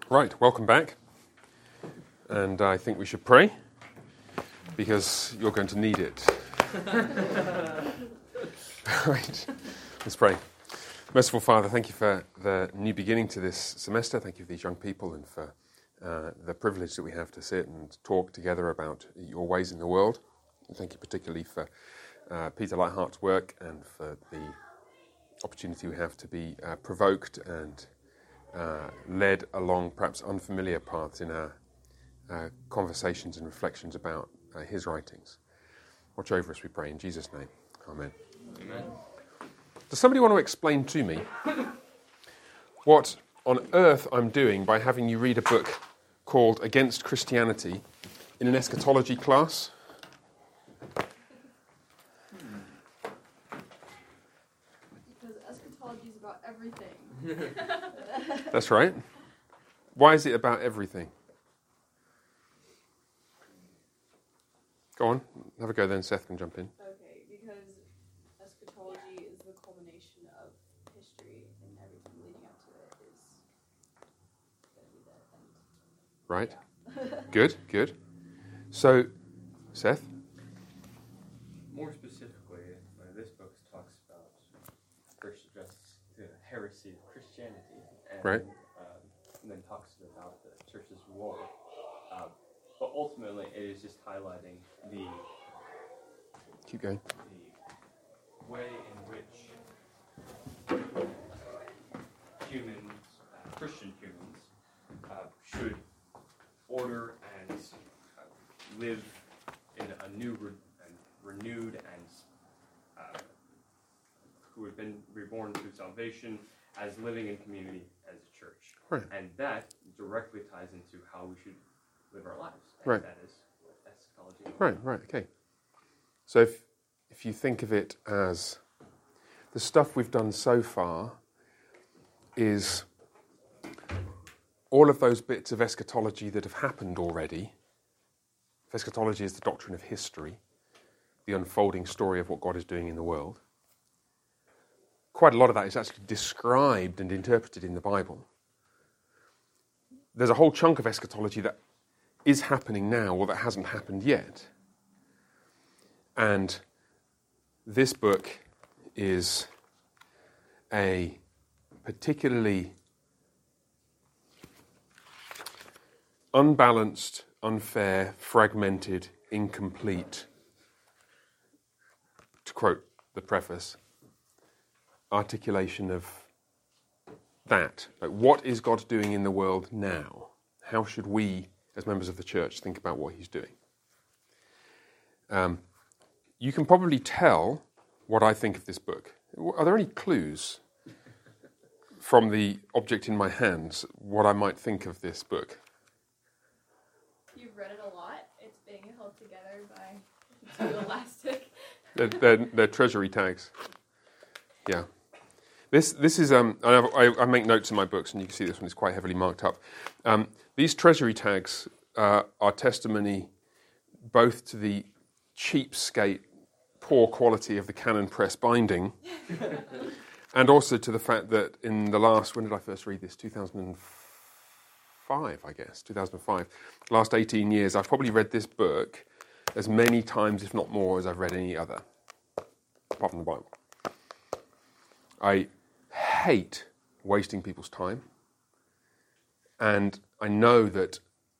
Right, welcome back. And I think we should pray, because you're going to need it. Right, let's pray. Merciful Father, thank you for the new beginning to this semester. Thank you for these young people and for the privilege that we have to sit and talk together about your ways in the world. And thank you particularly for Peter Lighthart's work and for the opportunity we have to be provoked and led along perhaps unfamiliar paths in our conversations and reflections about his writings. Watch over us, we pray, in Jesus' name. Amen. Amen. Does somebody want to explain to me what on earth I'm doing by having you read a book called Against Christianity in an eschatology class? Because eschatology is about everything. That's right. Why is it about everything? Go on, have a go then, Seth can jump in. Okay, because eschatology is the culmination of history, and everything leading up to it is going to be the end. Right. Yeah. Good. So, Seth? More specifically, this book talks about first just the heresy of Christianity, and, Right. And then talks about the church's role. But ultimately, it is just highlighting the Keep going. way in which humans, Christian humans, should order and live in a new and renewed and who have been reborn through salvation as living in community as a church. Right. And that directly ties into how we should live our lives. And Right. that is what eschatology is. Right, okay. So if you think of it as the stuff we've done so far is all of those bits of eschatology that have happened already. Eschatology is the doctrine of history, the unfolding story of what God is doing in the world. Quite a lot of that is actually described and interpreted in the Bible. There's a whole chunk of eschatology that is happening now or that hasn't happened yet. And this book is a particularly unbalanced, unfair, fragmented, incomplete, to quote the preface, articulation of that. Like, what is God doing in the world now? How should we, as members of the church, think about what he's doing? You can probably tell what I think of this book. Are there any clues from the object in my hands what I might think of this book? You've read it a lot. It's being held together by two elastic. They're treasury tags. Yeah. This is, I make notes in my books, and you can see this one is quite heavily marked up. These treasury tags are testimony both to the cheapskate, poor quality of the Canon Press binding, and also to the fact that in the last, when did I first read this? 2005, I guess, 2005. Last 18 years, I've probably read this book as many times, if not more, as I've read any other, apart from the Bible. I hate wasting people's time, and I know that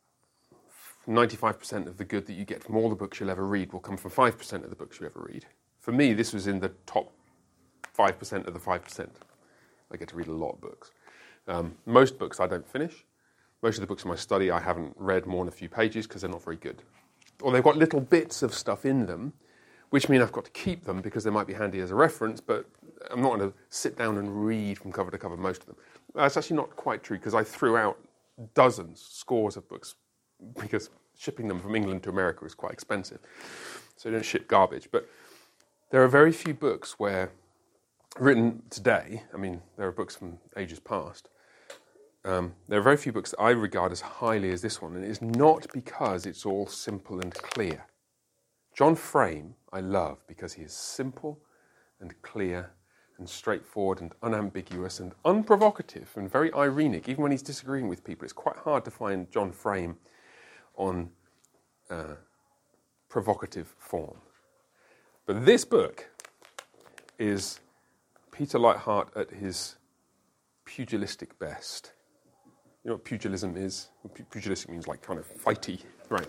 95% of the good that you get from all the books you'll ever read will come from 5% of the books you ever read. For me, this was in the top 5% of the 5%. I get to read a lot of books. Most books I don't finish. Most of the books in my study I haven't read more than a few pages because they're not very good. Or they've got little bits of stuff in them, which mean I've got to keep them because they might be handy as a reference, but I'm not going to sit down and read from cover to cover most of them. That's actually not quite true because I threw out dozens, scores of books because shipping them from England to America is quite expensive. So you don't ship garbage. But there are very few books where, written today, I mean, there are books from ages past, there are very few books that I regard as highly as this one, and it is not because it's all simple and clear. John Frame I love because he is simple and clear and straightforward and unambiguous and unprovocative and very ironic. Even when he's disagreeing with people, it's quite hard to find John Frame on provocative form. But this book is Peter Lightheart at his pugilistic best. You know what pugilism is? Pugilistic means like kind of fighty, right?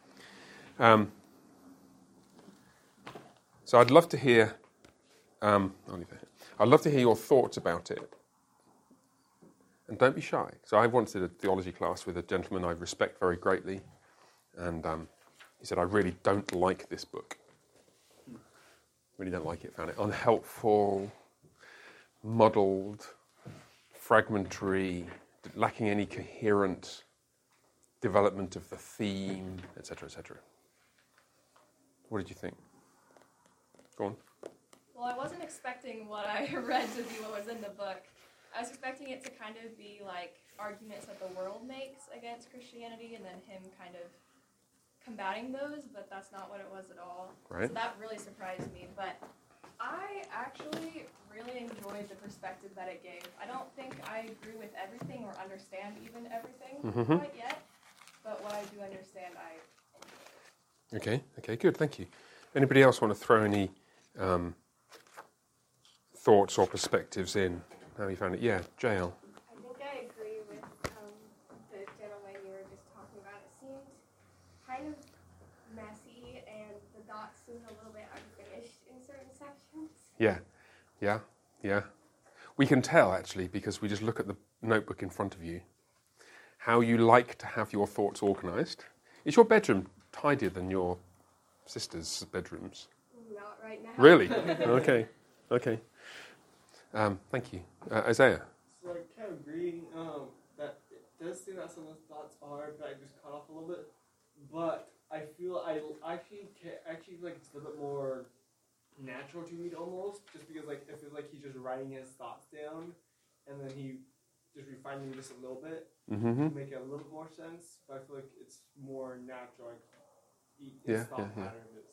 So I'd love to hear. I'd love to hear your thoughts about it. And don't be shy. So I once did a theology class with a gentleman I respect very greatly, and he said, "I really don't like this book. Really don't like it. Found it unhelpful, muddled, fragmentary, lacking any coherent development of the theme, etc., etc." What did you think? Go on. Well, I wasn't expecting what I read to be what was in the book. I was expecting it to kind of be like arguments that the world makes against Christianity and then him kind of combating those, but that's not what it was at all. Right. So that really surprised me. But I actually really enjoyed the perspective that it gave. I don't think I agree with everything or understand even everything quite yet, but what I do understand, I enjoy. Okay, good, thank you. Anybody else want to throw any thoughts or perspectives in? How you found it? Yeah, JL. I think I agree with the gentleman you were just talking about. It seemed kind of messy, and the dots seemed a little bit unfinished in certain sections. Yeah. We can tell, actually, because we just look at the notebook in front of you, how you like to have your thoughts organised. Is your bedroom tidier than your sister's bedrooms? Not right now. Really? Okay. Thank you. Isaiah? So I kind of agree that it does seem that some of the thoughts are just cut off a little bit, but I feel I actually feel like it's a little bit more natural to read almost, just because like it feels like he's just writing his thoughts down, and then he just refined them just a little bit to make it a little bit more sense. But I feel like it's more natural. Like his thought pattern is.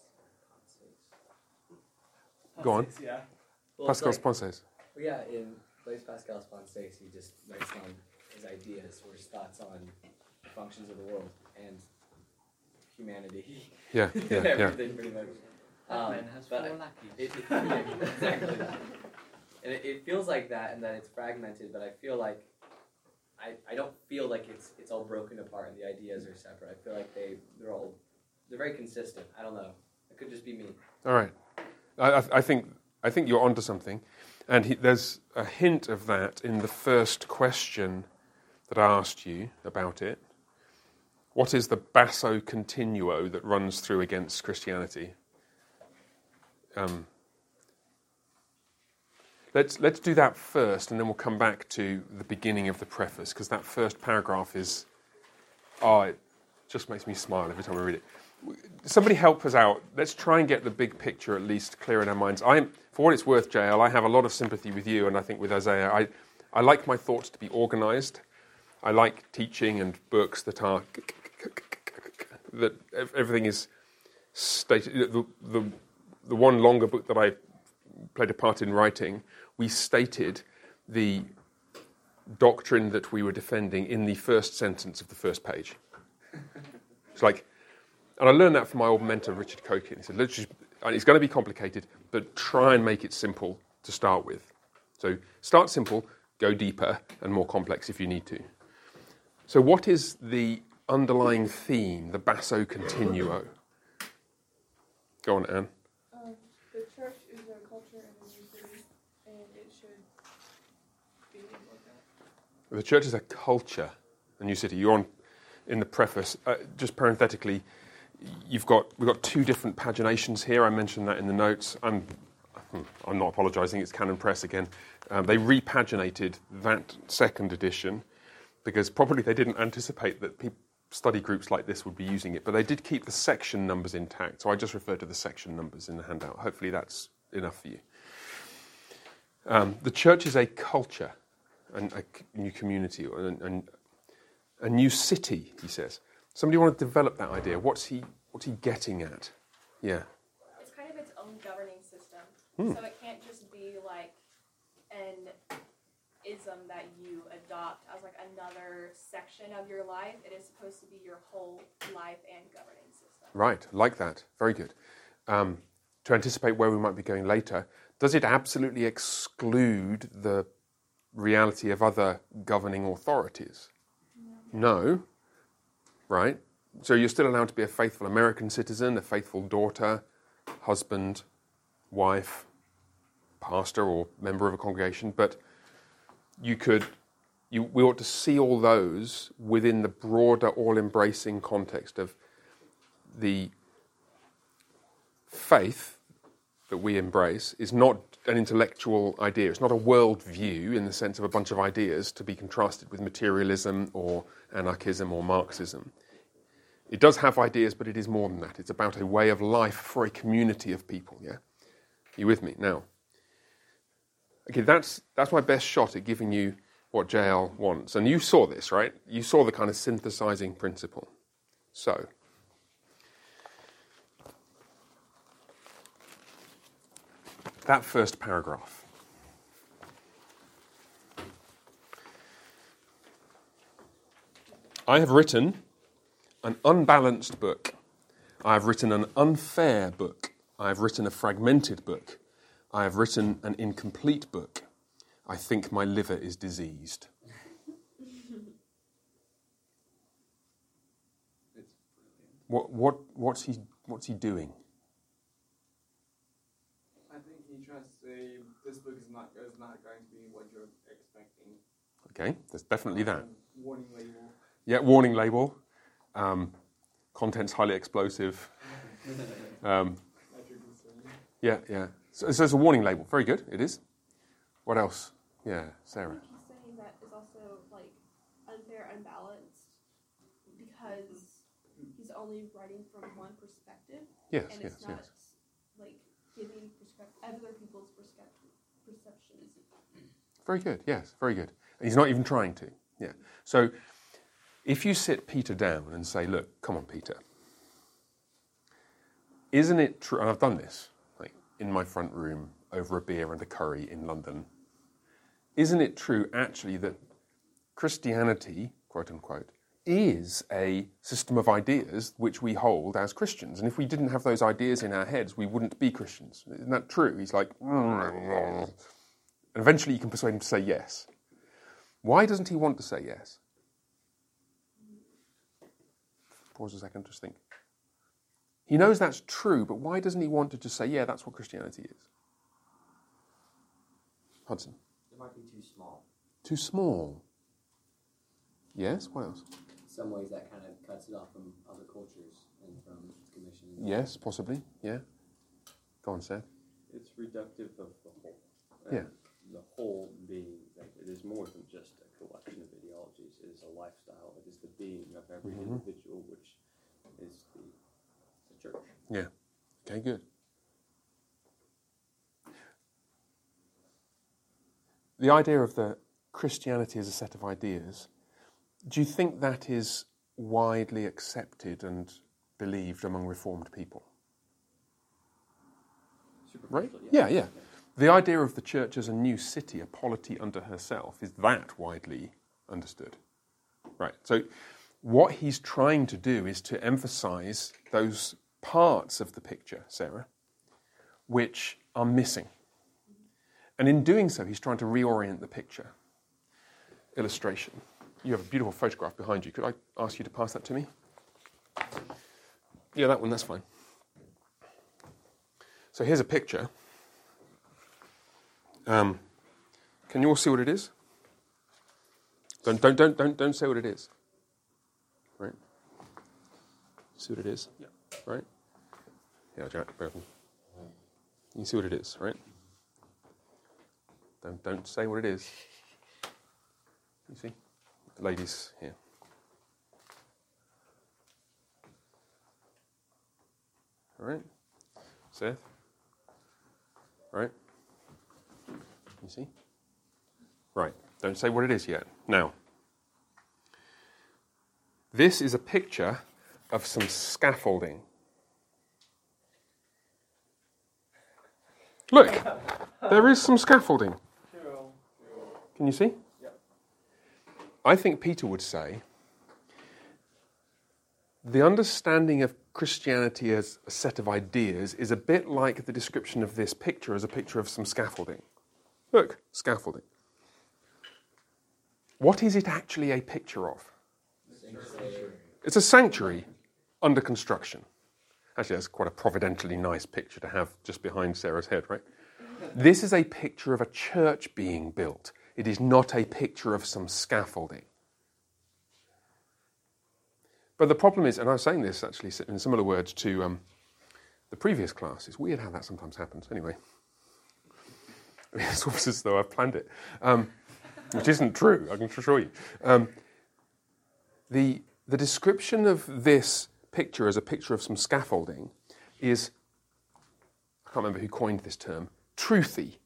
Go on. Yeah. Well, Pascal it's Sponses. well, yeah, in Blaise Pascal Sponses, he just writes down his ideas or his thoughts on the functions of the world and humanity. Yeah. Everything pretty much. Man has but four lackeys. Exactly. And it feels like that, and that it's fragmented. But I feel like I don't feel like it's all broken apart and the ideas are separate. I feel like they're very consistent. I don't know. It could just be me. All right. I think you're onto something, and there's a hint of that in the first question that I asked you about it. What is the basso continuo that runs through against Christianity? Let's do that first, and then we'll come back to the beginning of the preface, because that first paragraph is, it just makes me smile every time I read it. Somebody help us out. Let's try and get the big picture at least clear in our minds. For what it's worth, JL, I have a lot of sympathy with you, and I think with Isaiah. I like my thoughts to be organised. I like teaching and books that are that everything is stated. The one longer book that I played a part in writing, we stated the doctrine that we were defending in the first sentence of the first page. It's like, and I learned that from my old mentor, Richard Cokin. He said, it's going to be complicated, but try and make it simple to start with. So start simple, go deeper and more complex if you need to. So what is the underlying theme, the basso continuo? Go on, Anne. The church is a culture in a new city, and it should be looked at. The church is a culture, a new city. You're on in the preface. Just parenthetically, we've got two different paginations here. I mentioned that in the notes. I'm not apologising. It's Canon Press again. They repaginated that second edition because probably they didn't anticipate that study groups like this would be using it, but they did keep the section numbers intact. So I just refer to the section numbers in the handout. Hopefully that's enough for you. The church is a culture, and a new community, and a new city, he says. Somebody want to develop that idea? What's he getting at? Yeah. It's kind of its own governing system. So it can't just be like ism that you adopt as like another section of your life. It is supposed to be your whole life and governing system. Right, like that. Very good. To anticipate where we might be going later, does it absolutely exclude the reality of other governing authorities? No. Right? So you're still allowed to be a faithful American citizen, a faithful daughter, husband, wife, pastor or member of a congregation, but we ought to see all those within the broader, all-embracing context of the faith that we embrace is not an intellectual idea. It's not a world view in the sense of a bunch of ideas to be contrasted with materialism or anarchism or Marxism. It does have ideas, but it is more than that. It's about a way of life for a community of people, yeah? Are you with me? Now, okay, that's my best shot at giving you what JL wants. And you saw this, right? You saw the kind of synthesizing principle. So, that first paragraph. I have written an unbalanced book. I have written an unfair book. I have written a fragmented book. I have written an incomplete book. I think my liver is diseased. What's he doing? I think he tries to say this book is not going to be what you're expecting. Okay, there's definitely that. Warning label. Yeah, warning label. Content's highly explosive. Yeah. So it's a warning label. Very good, it is. What else? Yeah, Sarah. I think he's saying that is also like unfair, unbalanced, because he's only writing from one perspective. Yes, and it's not like giving other people's perceptions. Very good, yes, very good. And he's not even trying to. Yeah. So if you sit Peter down and say, look, come on, Peter, isn't it true, and I've done this, like in my front room over a beer and a curry in London, isn't it true actually that Christianity, quote unquote, is a system of ideas which we hold as Christians? And if we didn't have those ideas in our heads, we wouldn't be Christians. Isn't that true? He's like, and eventually you can persuade him to say yes. Why doesn't he want to say yes? Pause a second, just think. He knows that's true, but why doesn't he want to just say, yeah, that's what Christianity is? Hudson. It might be too small. Too small. Yes, what else? In some ways that kind of cuts it off from other cultures and from commission. Yes, possibly, yeah. Go on, Seth. It's reductive of the whole. Yeah. The whole being, that it is more than just a collection of ideologies. It is a lifestyle. It is the being of every individual, which is the church. Yeah. Okay, good. The idea of the Christianity as a set of ideas, do you think that is widely accepted and believed among Reformed people? Right? Yeah. The idea of the church as a new city, a polity unto herself, is that widely understood? Right. So what he's trying to do is to emphasize those parts of the picture, Sarah, which are missing. And in doing so, he's trying to reorient the picture. Illustration. You have a beautiful photograph behind you. Could I ask you to pass that to me? Yeah, that one, that's fine. So here's a picture. Can you all see what it is? Don't say what it is. Right? See what it is? Yeah. Right? Yeah, Jack. You see what it is, right? Don't say what it is. You see? The ladies here. All right? Seth? Right? You see? Right. Don't say what it is yet. Now, this is a picture of some scaffolding. Look, there is some scaffolding. Can Can you see? Yep. I think Peter would say the understanding of Christianity as a set of ideas is a bit like the description of this picture as a picture of some scaffolding. Look, scaffolding. What is it actually a picture of? It's a sanctuary under construction. Actually, that's quite a providentially nice picture to have just behind Sarah's head, right? This is a picture of a church being built. It is not a picture of some scaffolding. But the problem is, and I was saying this actually in similar words to the previous class, it's weird how that sometimes happens. Anyway, it's almost as though I've planned it, which isn't true, I can assure you. The description of this picture as a picture of some scaffolding is, I can't remember who coined this term, truthy.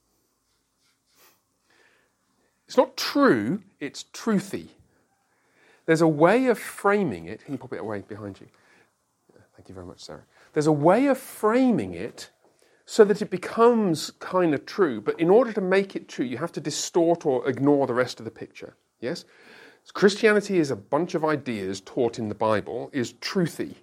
It's not true, it's truthy. There's a way of framing it. Can you pop it away behind you? Yeah, thank you very much, Sarah. There's a way of framing it so that it becomes kind of true, but in order to make it true, you have to distort or ignore the rest of the picture. Yes? Christianity is a bunch of ideas taught in the Bible, is truthy.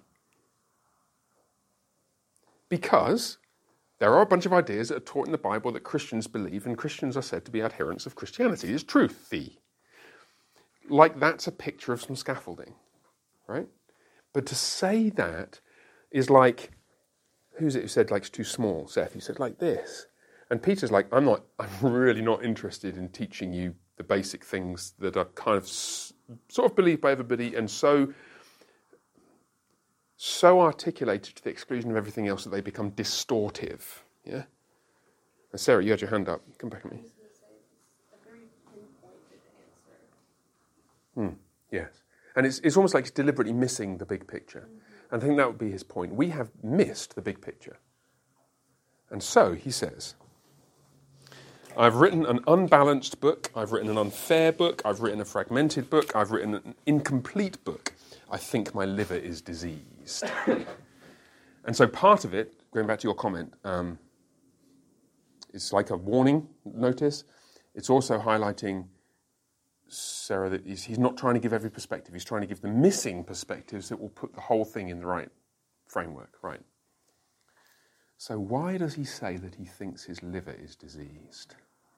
Because there are a bunch of ideas that are taught in the Bible that Christians believe, and Christians are said to be adherents of Christianity. It's truthy. Like that's a picture of some scaffolding, right? But to say that is like, who's it who said like it's too small? Seth, he said like this. And Peter's like, I'm really not interested in teaching you the basic things that are kind of sort of believed by everybody and so articulated to the exclusion of everything else that they become distortive. Yeah? And Sarah, you had your hand up. Come back at me. Yes. And it's almost like he's deliberately missing the big picture. And I think that would be his point. We have missed the big picture. And so, he says, I've written an unbalanced book, I've written an unfair book, I've written a fragmented book, I've written an incomplete book. I think my liver is diseased. And so part of it, going back to your comment, it's like a warning notice. It's also highlighting, Sarah, that he's not trying to give every perspective. He's trying to give the missing perspectives that will put the whole thing in the right framework, right? So why does he say that he thinks his liver is diseased?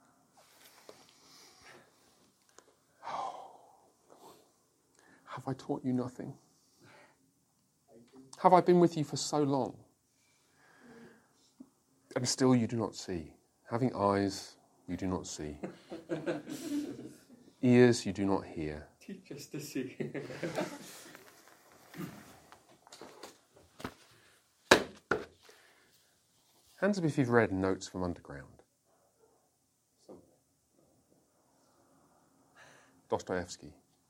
Have I taught you nothing? Have I been with you for so long? And still you do not see. Having eyes, you do not see. Ears, you do not hear. Teach us to see. Hands up if you've read Notes from Underground. Dostoevsky.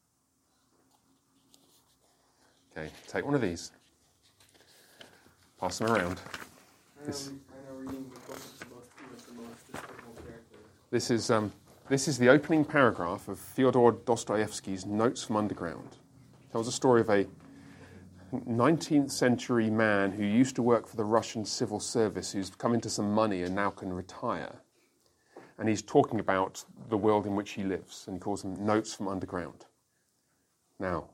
Okay, take one of these. Pass them around. I know reading the book is the most despicable character. This is the opening paragraph of Fyodor Dostoevsky's Notes from Underground. It tells a story of a 19th century man who used to work for the Russian civil service, who's come into some money and now can retire. And he's talking about the world in which he lives, and he calls them Notes from Underground. Now,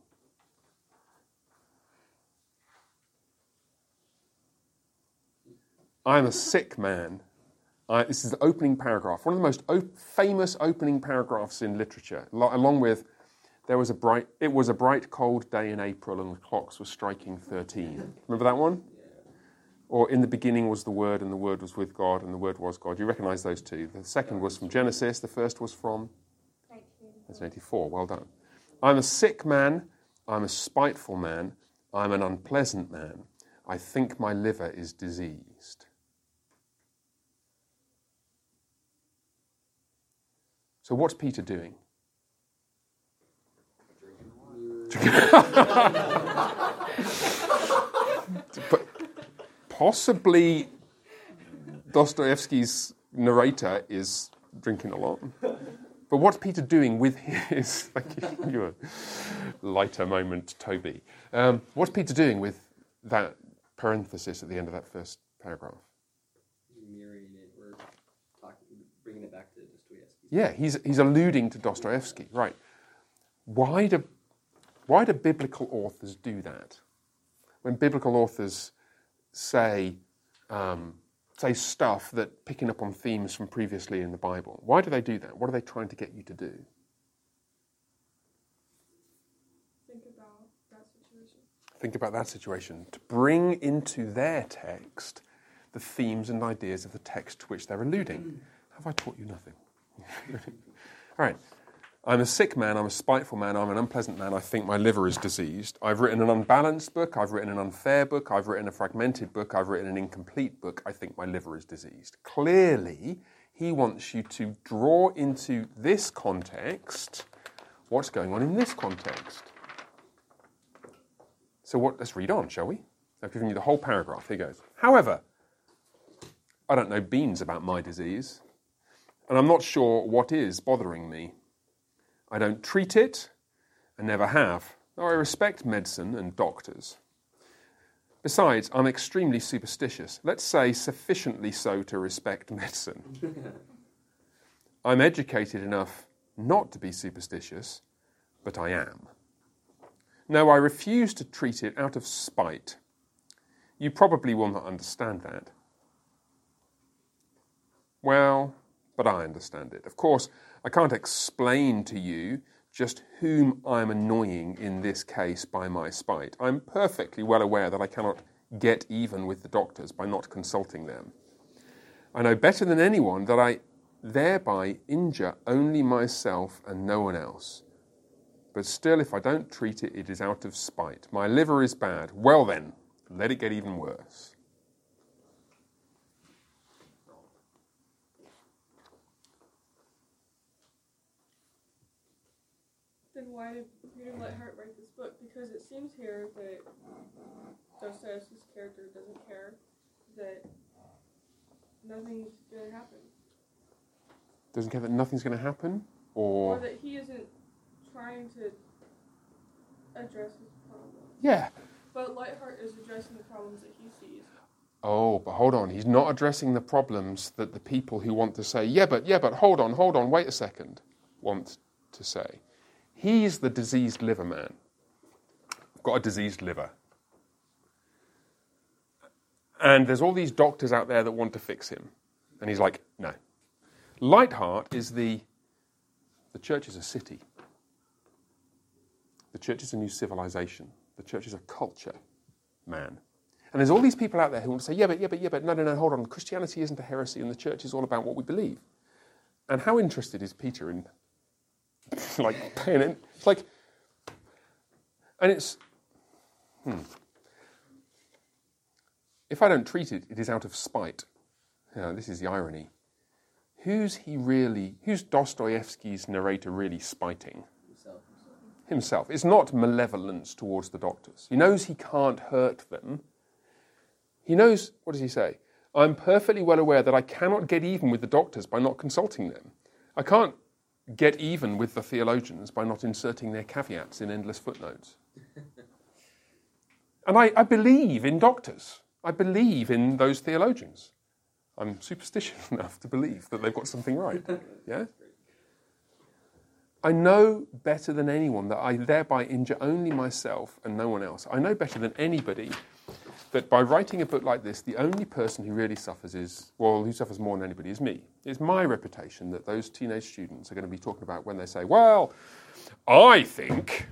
I'm a sick man. This is the opening paragraph, one of the most famous opening paragraphs in literature, along with it was a bright cold day in April and the clocks were striking 13. Remember that one? Yeah. Or in the beginning was the Word and the Word was with God and the Word was God. You recognise those two. The second was from Genesis. The first was from 1984. Well done. I'm a sick man. I'm a spiteful man. I'm an unpleasant man. I think my liver is diseased. So what's Peter doing? Possibly Dostoevsky's narrator is drinking a lot. But what's Peter doing with his... Thank you. Lighter moment, Toby. What's Peter doing with that parenthesis at the end of that first paragraph? Mirroring it, we're bringing it back to Dostoevsky's Yeah, he's alluding to Dostoevsky, right? Why do biblical authors do that? When biblical authors say stuff that picking up on themes from previously in the Bible, why do they do that? What are they trying to get you to do? Think about that situation. To bring into their text the themes and ideas of the text to which they're alluding. Have I taught you nothing? All right. I'm a sick man, I'm a spiteful man, I'm an unpleasant man, I think my liver is diseased. I've written an unbalanced book, I've written an unfair book, I've written a fragmented book, I've written an incomplete book, I think my liver is diseased. Clearly, he wants you to draw into this context what's going on in this context. So let's read on, shall we? I've given you the whole paragraph. Here goes. However, I don't know beans about my disease, and I'm not sure what is bothering me. I don't treat it, and never have, though I respect medicine and doctors. Besides, I'm extremely superstitious. Let's say sufficiently so to respect medicine. I'm educated enough not to be superstitious, but I am. No, I refuse to treat it out of spite. You probably will not understand that. Well, but I understand it. Of course, I can't explain to you just whom I'm annoying in this case by my spite. I'm perfectly well aware that I cannot get even with the doctors by not consulting them. I know better than anyone that I thereby injure only myself and no one else. But still, if I don't treat it, it is out of spite. My liver is bad. Well then, let it get even worse. Then why did Peter Leithart write this book? Because it seems here that Dostoevsky's character doesn't care that nothing's going to happen. Doesn't care that nothing's going to happen? Or that he isn't trying to address his problems. Yeah. But Leithart is addressing the problems that he sees. Oh, but hold on. He's not addressing the problems that the people who want to say, yeah, but hold on, wait a second, want to say. He's the diseased liver man. I've got a diseased liver. And there's all these doctors out there that want to fix him. And he's like, no. Leithart is the church is a city. The church is a new civilization. The church is a culture, man. And there's all these people out there who want to say, yeah, but, no, hold on. Christianity isn't a heresy and the church is all about what we believe. And how interested is Peter in, paying it? It's like, and it's, if I don't treat it, it is out of spite. This is the irony. Who's Dostoevsky's narrator really spiting? Himself. It's not malevolence towards the doctors. He knows he can't hurt them. He knows, what does he say? I'm perfectly well aware that I cannot get even with the doctors by not consulting them. I can't get even with the theologians by not inserting their caveats in endless footnotes. And I believe in doctors. I believe in those theologians. I'm superstitious enough to believe that they've got something right. Yeah? I know better than anyone that I thereby injure only myself and no one else. I know better than anybody that by writing a book like this, the only person who really suffers who suffers more than anybody is me. It's my reputation that those teenage students are going to be talking about when they say, well, I think.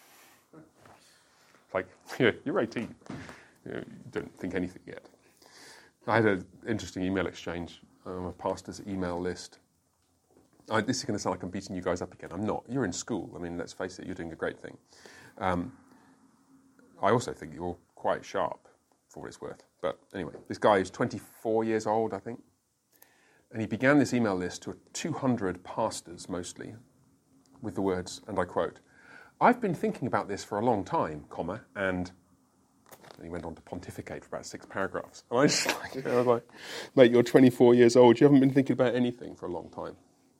Like, yeah, you're 18. You don't think anything yet. I had an interesting email exchange on a pastor's email list. This is going to sound like I'm beating you guys up again. I'm not. You're in school. I mean, let's face it, you're doing a great thing. I also think you're quite sharp, for what it's worth. But anyway, this guy is 24 years old, I think. And he began this email list to 200 pastors, mostly, with the words, and I quote, I've been thinking about this for a long time, and he went on to pontificate for about 6 paragraphs. And I was like, mate, you're 24 years old. You haven't been thinking about anything for a long time.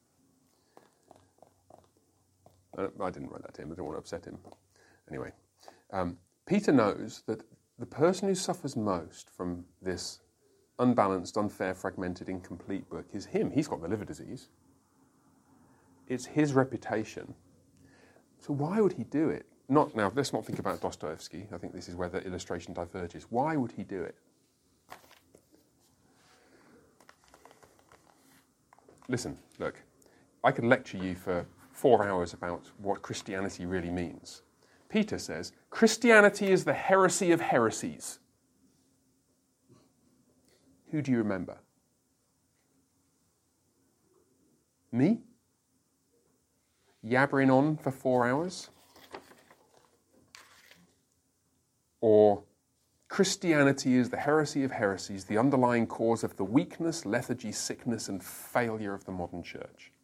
I didn't write that to him. I didn't want to upset him. Anyway, Peter knows that the person who suffers most from this unbalanced, unfair, fragmented, incomplete book is him. He's got the liver disease. It's his reputation. So why would he do it? Now, let's not think about Dostoevsky. I think this is where the illustration diverges. Why would he do it? Listen, look, I could lecture you for 4 hours about what Christianity really means. Peter says, Christianity is the heresy of heresies. Who do you remember? Me? Yabbering on for 4 hours? Or Christianity is the heresy of heresies, the underlying cause of the weakness, lethargy, sickness, and failure of the modern church.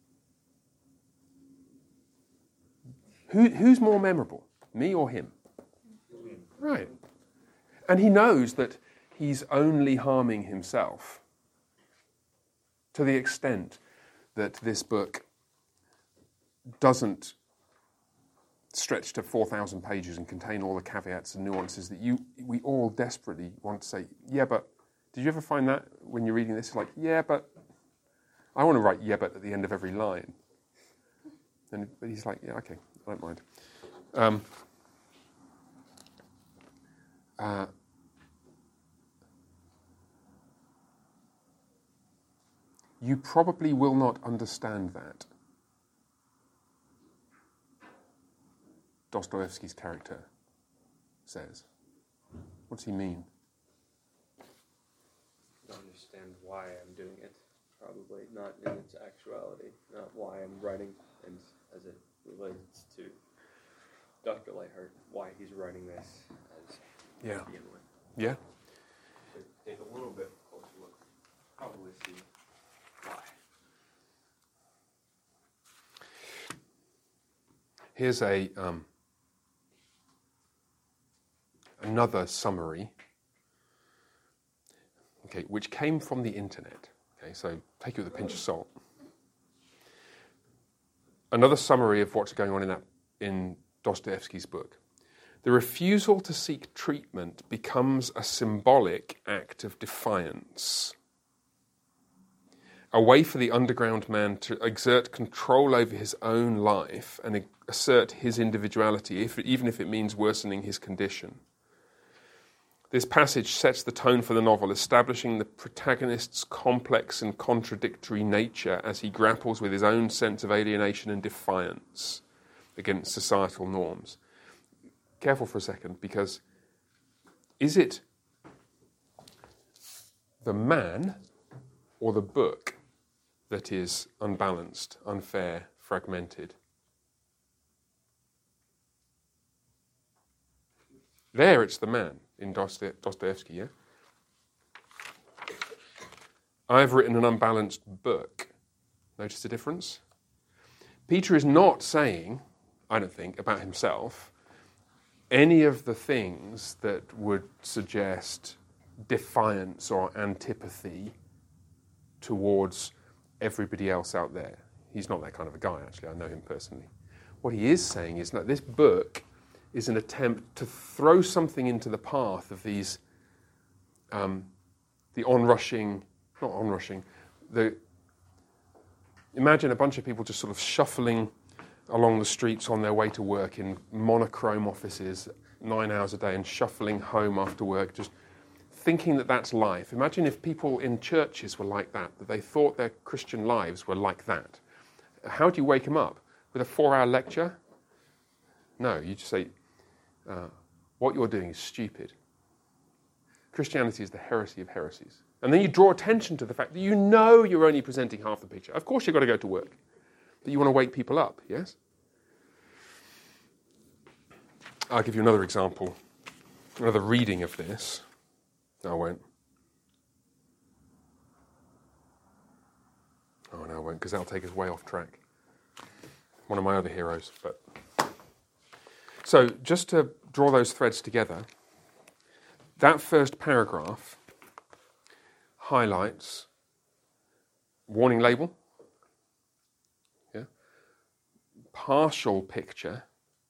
Who's more memorable, me or him? Right. And he knows that he's only harming himself to the extent that this book doesn't stretch to 4,000 pages and contain all the caveats and nuances that we all desperately want to say, yeah, but did you ever find that when you're reading this? It's like, yeah, but I want to write yeah, but at the end of every line. But he's like, yeah, okay, I don't mind. You probably will not understand that. Dostoevsky's character says. What does he mean? To understand why I'm doing it, probably, not in its actuality, not why I'm writing, and as it relates to Dr. Lightheart, why he's writing this as to begin with. Yeah. So take a little bit closer look, probably see why. Here's another summary, okay, which came from the internet. Okay, so take it with a pinch of salt. Another summary of what's going on in Dostoevsky's book. The refusal to seek treatment becomes a symbolic act of defiance. A way for the underground man to exert control over his own life and assert his individuality, even if it means worsening his condition. This passage sets the tone for the novel, establishing the protagonist's complex and contradictory nature as he grapples with his own sense of alienation and defiance against societal norms. Careful for a second, because is it the man or the book that is unbalanced, unfair, fragmented? There it's the man in Dostoevsky, yeah? I've written an unbalanced book. Notice the difference? Peter is not saying, I don't think, about himself, any of the things that would suggest defiance or antipathy towards everybody else out there. He's not that kind of a guy, actually. I know him personally. What he is saying is that this book is an attempt to throw something into the path of these, imagine a bunch of people just sort of shuffling along the streets on their way to work in monochrome offices 9 hours a day and shuffling home after work, just thinking that that's life. Imagine if people in churches were like that they thought their Christian lives were like that. How do you wake them up? With a 4-hour lecture? No, you just say, what you're doing is stupid. Christianity is the heresy of heresies. And then you draw attention to the fact that you know you're only presenting half the picture. Of course you've got to go to work. But you want to wake people up, yes? I'll give you another example, another reading of this. No, I won't. Oh, no, I won't, because that'll take us way off track. One of my other heroes. So, just to draw those threads together, that first paragraph highlights warning label, partial picture,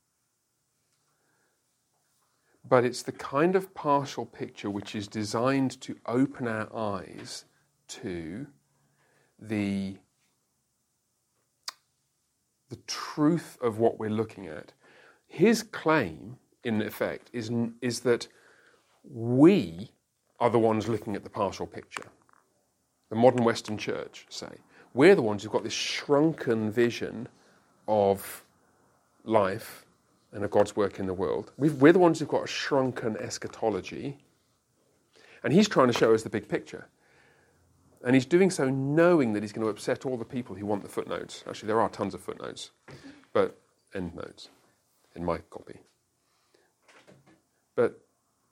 but it's the kind of partial picture which is designed to open our eyes to the the truth of what we're looking at. His claim, in effect, is that we are the ones looking at the partial picture. The modern Western church, say. We're the ones who've got this shrunken vision of life and of God's work in the world. We're the ones who've got a shrunken eschatology. And he's trying to show us the big picture. And he's doing so knowing that he's going to upset all the people who want the footnotes. Actually, there are tons of footnotes, but endnotes in my copy. But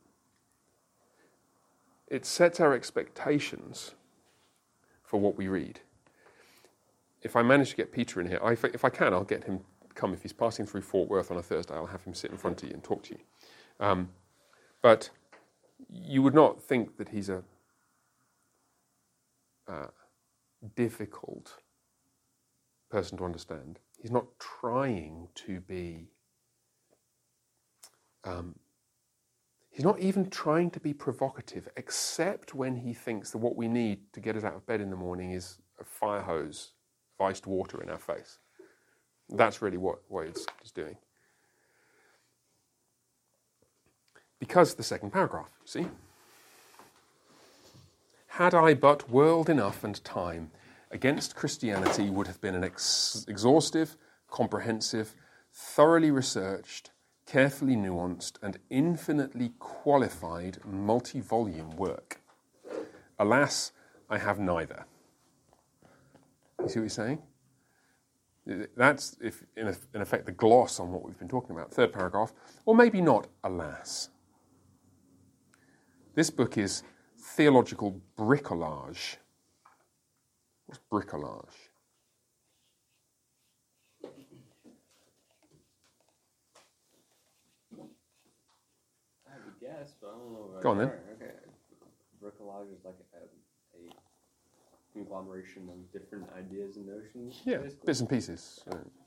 it sets our expectations for what we read. If I manage to get Peter in here, if I can, I'll get him to come. If he's passing through Fort Worth on a Thursday, I'll have him sit in front of you and talk to you. But you would not think that he's a difficult person to understand. He's not trying to be... he's not even trying to be provocative, except when he thinks that what we need to get us out of bed in the morning is a fire hose of iced water in our face. That's really what it's doing. Because the second paragraph, see? Had I but world enough and time, Against Christianity would have been an exhaustive, comprehensive, thoroughly researched, carefully nuanced, and infinitely qualified multi-volume work. Alas, I have neither. You see what he's saying? That's, in effect, the gloss on what we've been talking about. Third paragraph. Or maybe not, alas. This book is theological bricolage. What's bricolage? I have a guess, but I don't know. Go on then. Okay. Bricolage is like a conglomeration of different ideas and notions. Yeah, basically. bits and pieces.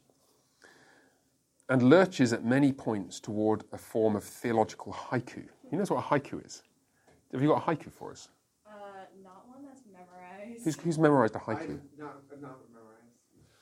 And lurches at many points toward a form of theological haiku. You know what a haiku is? Have you got a haiku for us? Not one that's memorized. Who's memorized a haiku? I'm not memorized.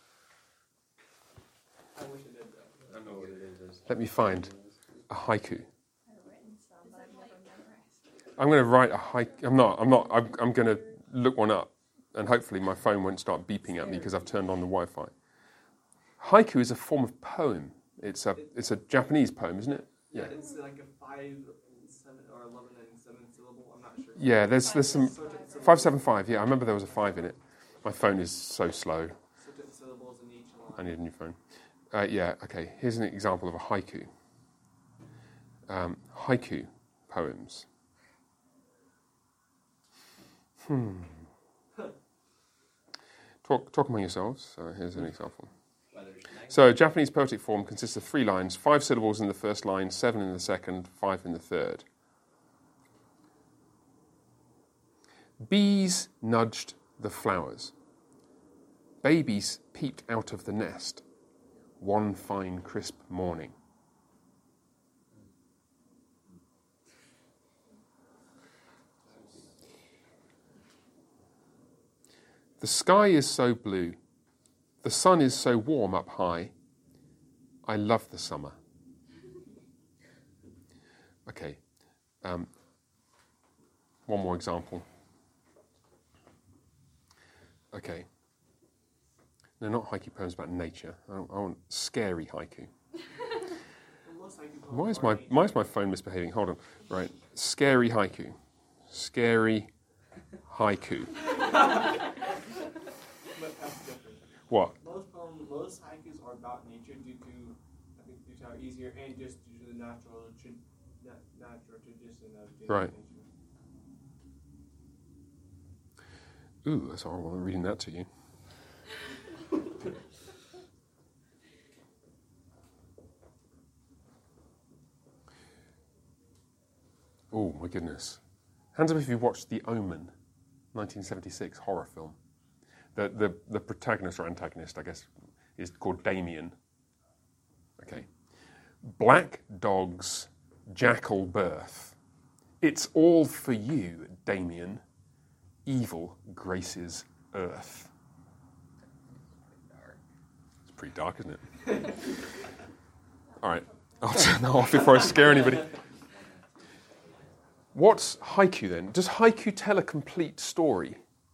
I wish I did though. I don't know what it is. Let me find a haiku. I've written some, but I've never memorized. I'm going to write a haiku. I'm going to look one up, and hopefully my phone won't start beeping at me because I've turned on the Wi-Fi. Haiku is a form of poem. It's a Japanese poem, isn't it? Yeah, it's like a 5 and 7 or 11 and 7 syllable. I'm not sure. Yeah, there's some 575. Yeah, I remember there was a 5 in it. My phone is so slow. Certain syllables in each line. I need a new phone. Yeah, okay. Here's an example of a haiku. Haiku poems. Talk among yourselves. Here's an example. So, Japanese poetic form consists of 3 lines, 5 syllables in the first line, 7 in the second, 5 in the third. Bees nudged the flowers. Babies peeped out of the nest. One fine, crisp morning. The sky is so blue. The sun is so warm up high. I love the summer. Okay. One more example. Okay. No, not haiku poems about nature. I want scary haiku. Why is my phone misbehaving? Hold on. Right. Scary haiku. Scary haiku. What? Most haikus are about nature due to how easier and just due to the natural tradition of Right. nature. Ooh, that's horrible. I'm reading that to you. Oh, my goodness. Hands up if you've watched The Omen, 1976 horror film. The protagonist or antagonist, I guess, is called Damien. Okay. Black dog's jackal birth. It's all for you, Damien. Evil graces earth. It's pretty dark, isn't it? All right, I'll turn that off before I scare anybody. What's haiku then? Does haiku tell a complete story?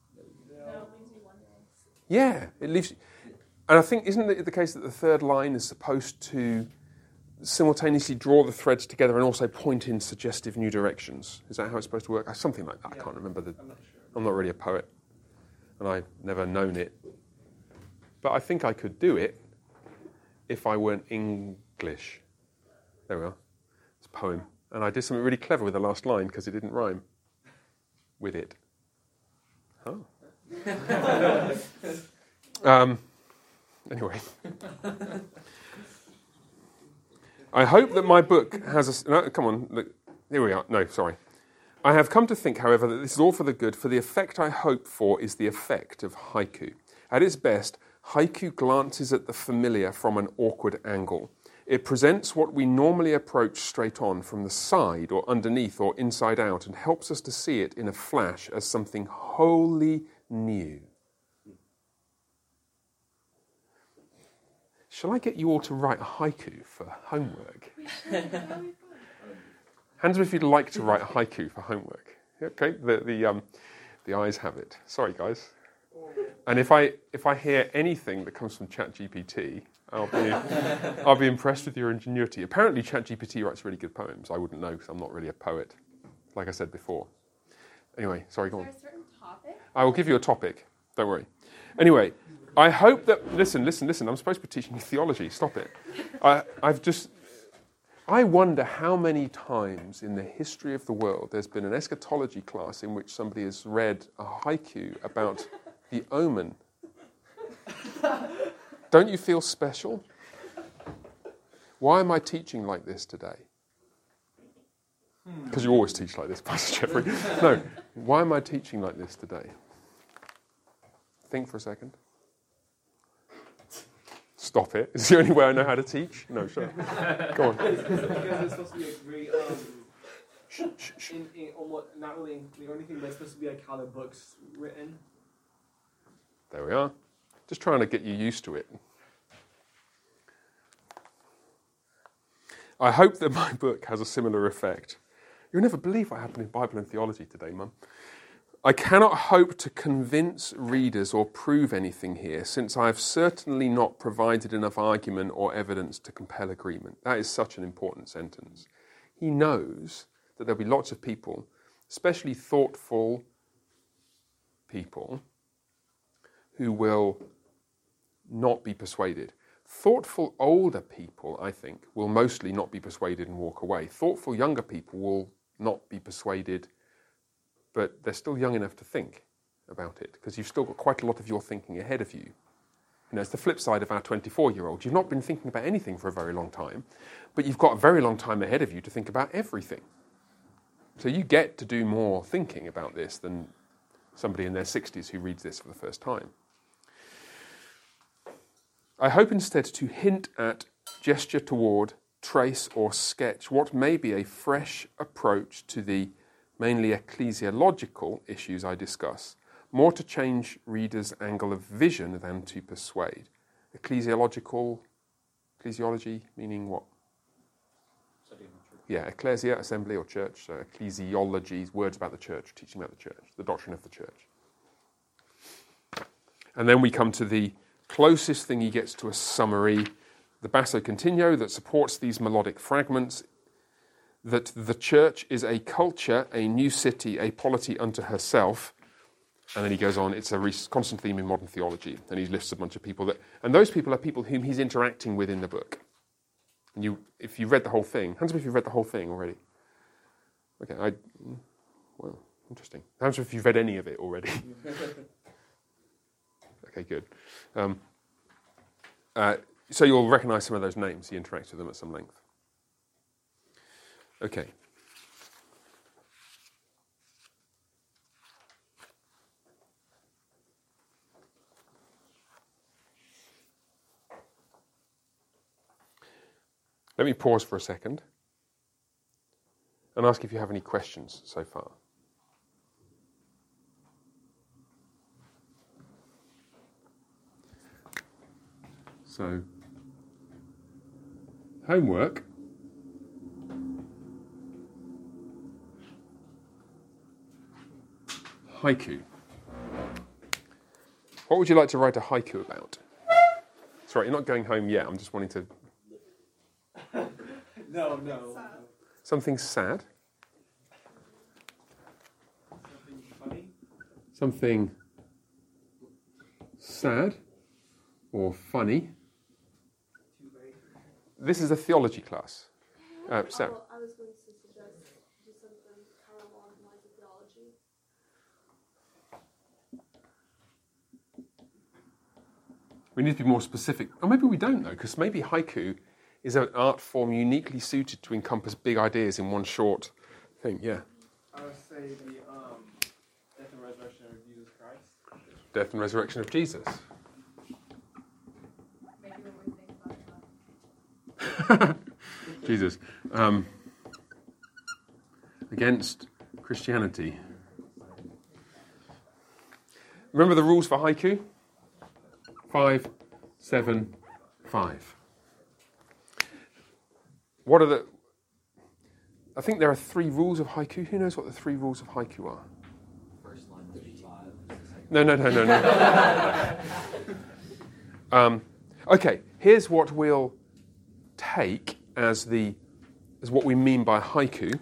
Yeah, it leaves. And I think, isn't it the case that the third line is supposed to simultaneously draw the threads together and also point in suggestive new directions? Is that how it's supposed to work? Something like that. I can't remember. I'm not sure. I'm not really a poet, and I've never known it. But I think I could do it if I weren't English. There we are. It's a poem. And I did something really clever with the last line because it didn't rhyme with it. Oh. Anyway. I hope that my book has a... No, come on. Look, here we are. No, sorry. I have come to think, however, that this is all for the good, for the effect I hope for is the effect of haiku. At its best, haiku glances at the familiar from an awkward angle. It presents what we normally approach straight on from the side or underneath or inside out and helps us to see it in a flash as something wholly new. Shall I get you all to write a haiku for homework? Hands up if you'd like to write a haiku for homework. Okay, the eyes have it. Sorry, guys. And if I hear anything that comes from ChatGPT, I'll be impressed with your ingenuity. Apparently, ChatGPT writes really good poems. I wouldn't know because I'm not really a poet, like I said before. Anyway, sorry, go on. Is there a certain topic? I will give you a topic. Don't worry. Anyway, I hope that... Listen. I'm supposed to be teaching you theology. Stop it. I wonder how many times in the history of the world there's been an eschatology class in which somebody has read a haiku about the omen. Don't you feel special? Why am I teaching like this today? Because you always teach like this, Pastor Jeffrey. No, why am I teaching like this today? Think for a second. Stop it. It's the only way I know how to teach. No, sure. Go on. Because it's supposed to be a great, not really incomplete or anything, but it's supposed to be like how the book's written. There we are. Just trying to get you used to it. I hope that my book has a similar effect. You'll never believe what happened in Bible and theology today, Mum. I cannot hope to convince readers or prove anything here, since I have certainly not provided enough argument or evidence to compel agreement. That is such an important sentence. He knows that there'll be lots of people, especially thoughtful people, who will not be persuaded. Thoughtful older people, I think, will mostly not be persuaded and walk away. Thoughtful younger people will not be persuaded, but they're still young enough to think about it, because you've still got quite a lot of your thinking ahead of you. You know, it's the flip side of our 24-year-olds. You've not been thinking about anything for a very long time, but you've got a very long time ahead of you to think about everything. So you get to do more thinking about this than somebody in their 60s who reads this for the first time. I hope instead to hint at, gesture toward, trace or sketch what may be a fresh approach to the mainly ecclesiological issues I discuss, more to change readers' angle of vision than to persuade. Ecclesiology meaning what? Yeah, ecclesia, assembly or church. So ecclesiology is words about the church, teaching about the church, the doctrine of the church. And then we come to the closest thing he gets to a summary, the basso continuo that supports these melodic fragments, that the church is a culture, a new city, a polity unto herself. And then he goes on, it's a constant theme in modern theology. And he lists a bunch of people and those people are people whom he's interacting with in the book. And if you've read the whole thing, hands up if you've read the whole thing already. Okay, well, interesting. Hands up if you've read any of it already. Okay, good. So you'll recognise some of those names. He interacts with them at some length. Okay. Let me pause for a second and ask if you have any questions so far. So, homework. Haiku. What would you like to write a haiku about? Sorry, you're not going home yet. I'm just wanting to... No. Something sad? Something funny? Something sad or funny? This is a theology class. Sarah. I was going to suggest just something kind of along the lines of theology. We need to be more specific. Or maybe we don't, though, because maybe haiku is an art form uniquely suited to encompass big ideas in one short thing. Yeah. I would say the death and resurrection of Jesus Christ. Death and resurrection of Jesus. Maybe what we think about that. Jesus. Against Christianity. Remember the rules for haiku? 5, 7, 5. What are the... I think there are 3 rules of haiku. Who knows what the 3 rules of haiku are? First line, 35. No. Okay, here's what we'll take as what we mean by haiku.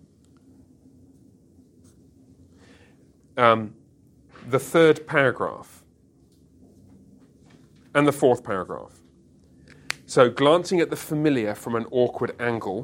The 3rd paragraph and the 4th paragraph. So, glancing at the familiar from an awkward angle,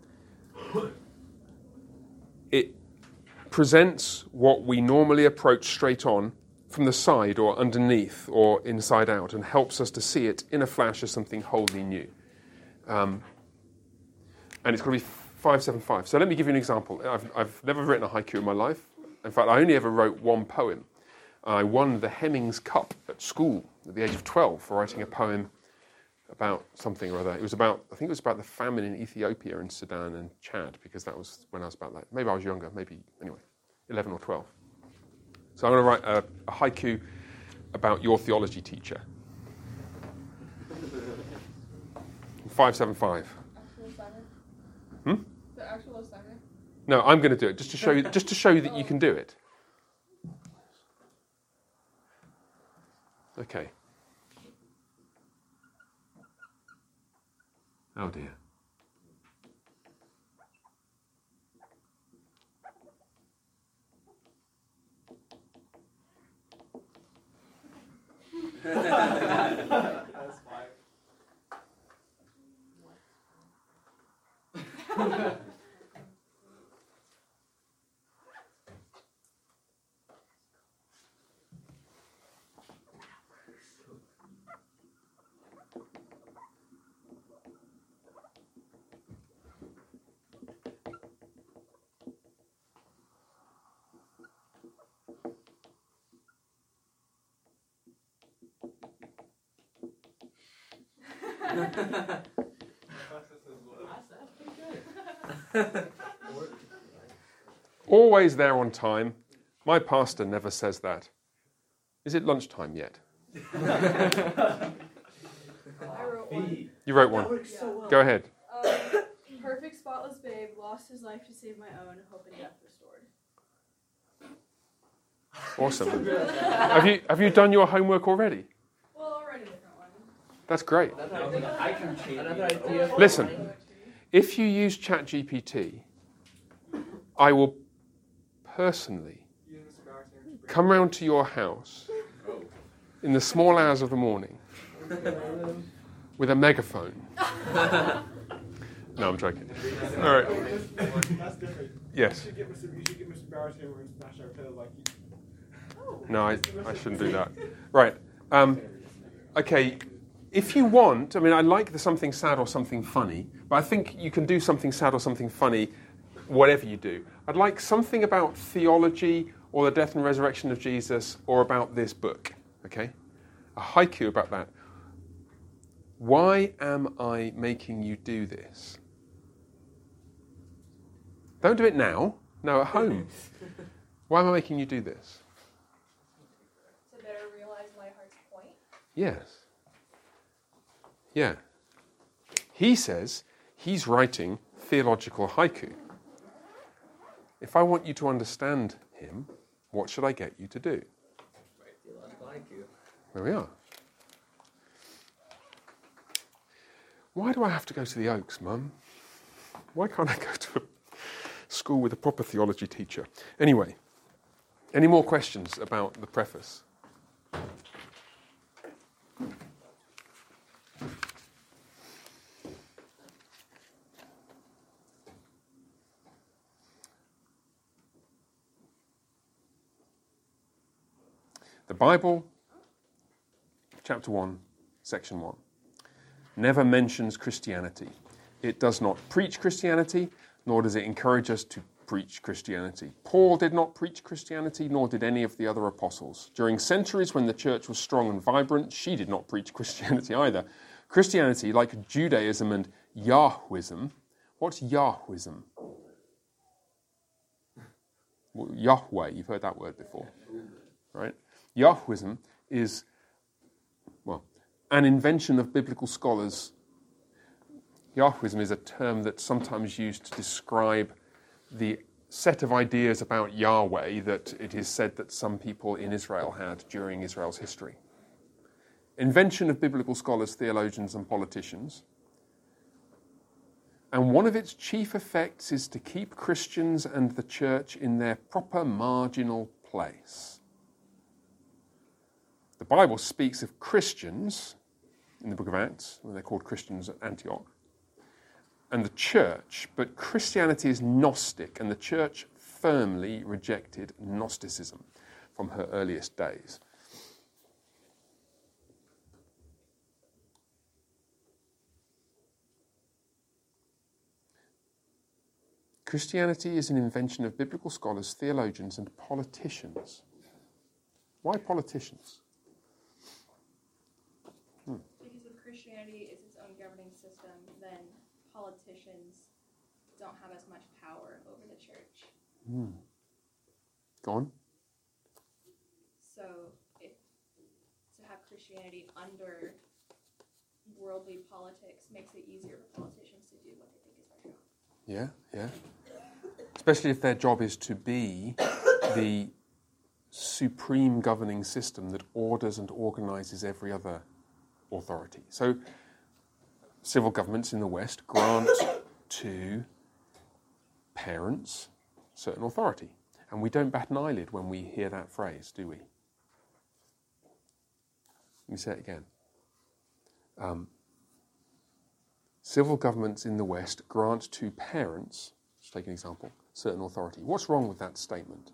it presents what we normally approach straight on from the side or underneath or inside out and helps us to see it in a flash as something wholly new. And it's going to be 575. So let me give you an example. I've never written a haiku in my life. In fact, I only ever wrote one poem. I won the Hemmings Cup at school at the age of 12 for writing a poem about something or other. I think it was about the famine in Ethiopia and Sudan and Chad, because that was when I was about that. Maybe I was younger, anyway, 11 or 12. So I'm going to write a haiku about your theology teacher. 575. Actual assignment? Hmm? The actual assignment? No, I'm going to do it just to show you that you can do it. Okay. Oh dear. That's fine. Always there on time. My pastor never says that. Is it lunchtime yet? I wrote one. You wrote one. Go ahead. Perfect spotless babe lost his life to save my own, hope and death restored. Awesome. Have you done your homework already? Well, I'll write a different one. That's great. I can change another idea. Listen, if you use ChatGPT, I will personally come round to your house in the small hours of the morning with a megaphone. No, I'm joking. All right. That's different. Yes. You should get Mr. Barrett here and smash our pillow like you. No, I shouldn't do that. Right. Okay. If you want, I mean, I like the something sad or something funny, but I think you can do something sad or something funny whatever you do. I'd like something about theology or the death and resurrection of Jesus or about this book, okay? A haiku about that. Why am I making you do this? Don't do it now. No, at home. Why am I making you do this? To better realize my heart's point. Yes. Yeah. He says he's writing theological haiku. If I want you to understand him, what should I get you to do? Right, theological IQ. There we are. Why do I have to go to the Oaks, Mum? Why can't I go to a school with a proper theology teacher? Anyway, any more questions about the preface? The Bible, chapter 1, section 1, never mentions Christianity. It does not preach Christianity, nor does it encourage us to preach Christianity. Paul did not preach Christianity, nor did any of the other apostles. During centuries when the church was strong and vibrant, she did not preach Christianity either. Christianity, like Judaism and Yahwism, what's Yahwism? Well, Yahweh, you've heard that word before, right? Yahwism is, well, an invention of biblical scholars. Yahwism is a term that's sometimes used to describe the set of ideas about Yahweh that it is said that some people in Israel had during Israel's history. Invention of biblical scholars, theologians, and politicians. And one of its chief effects is to keep Christians and the church in their proper marginal place. The Bible speaks of Christians in the book of Acts, when they're called Christians at Antioch, and the church, but Christianity is Gnostic, and the church firmly rejected Gnosticism from her earliest days. Christianity is an invention of biblical scholars, theologians, and politicians. Why politicians? Because if Christianity is its own governing system, then politicians don't have as much power over the church. Go on. So to have Christianity under worldly politics makes it easier for politicians to do what they think is their job. Yeah, yeah. Especially if their job is to be the supreme governing system that orders and organises every other authority. So civil governments in the West grant to parents certain authority. And we don't bat an eyelid when we hear that phrase, do we? Let me say it again. Civil governments in the West grant to parents, let's take an example, certain authority. What's wrong with that statement?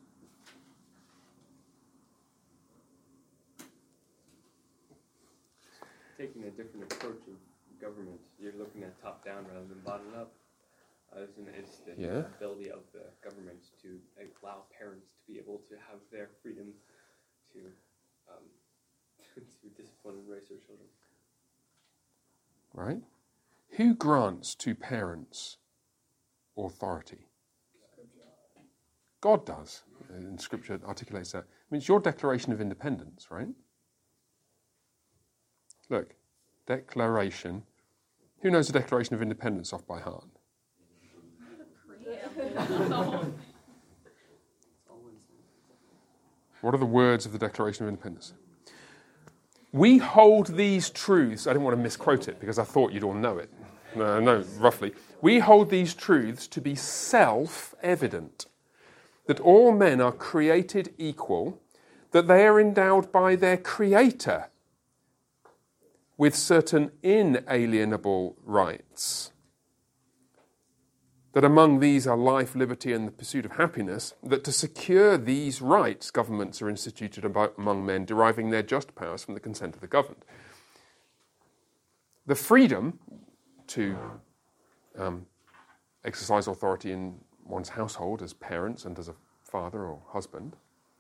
Taking a different approach of government, you're looking at top-down rather than bottom-up. It's the ability of the government to allow parents to be able to have their freedom to to discipline and raise their children. Right? Who grants to parents authority? God does. And Scripture articulates that. I mean, it's your Declaration of Independence, right? Look, Declaration. Who knows the Declaration of Independence off by heart? What are the words of the Declaration of Independence? We hold these truths. I didn't want to misquote it because I thought you'd all know it. No, roughly. We hold these truths to be self-evident, that all men are created equal, that they are endowed by their Creator with certain inalienable rights, that among these are life, liberty, and the pursuit of happiness, that to secure these rights, governments are instituted among men, deriving their just powers from the consent of the governed. The freedom to exercise authority in one's household as parents and as a father or husband,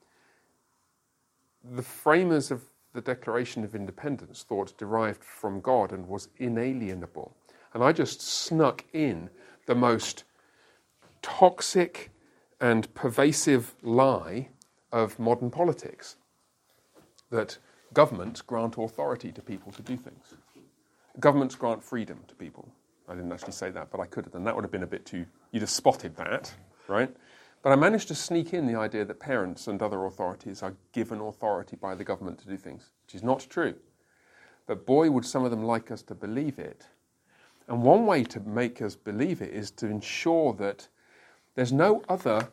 the framers of the Declaration of Independence thought derived from God and was inalienable. And I just snuck in the most toxic and pervasive lie of modern politics, that governments grant authority to people to do things. governments grant freedom to people. I didn't actually say that, but I could have done. That would have been a bit too... You'd have spotted that, right? But I managed to sneak in the idea that parents and other authorities are given authority by the government to do things, which is not true. But boy, would some of them like us to believe it. And one way to make us believe it is to ensure that there's no other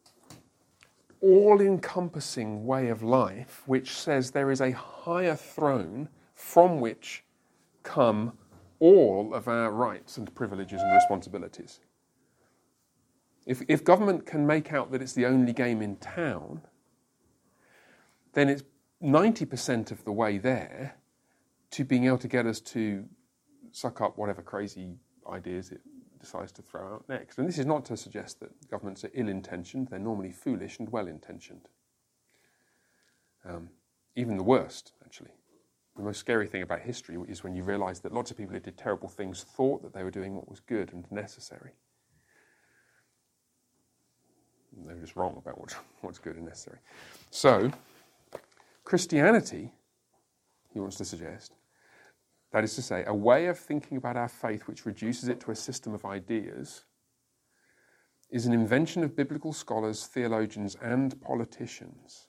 all-encompassing way of life which says there is a higher throne from which come all of our rights and privileges and responsibilities. If government can make out that it's the only game in town, then it's 90% of the way there to being able to get us to suck up whatever crazy ideas it decides to throw out next. And this is not to suggest that governments are ill-intentioned. They're normally foolish and well-intentioned. Even the worst, actually. The most scary thing about history is when you realise that lots of people who did terrible things thought that they were doing what was good and necessary. They were just wrong about what's good and necessary. So, Christianity, he wants to suggest, that is to say, a way of thinking about our faith which reduces it to a system of ideas, is an invention of biblical scholars, theologians, and politicians.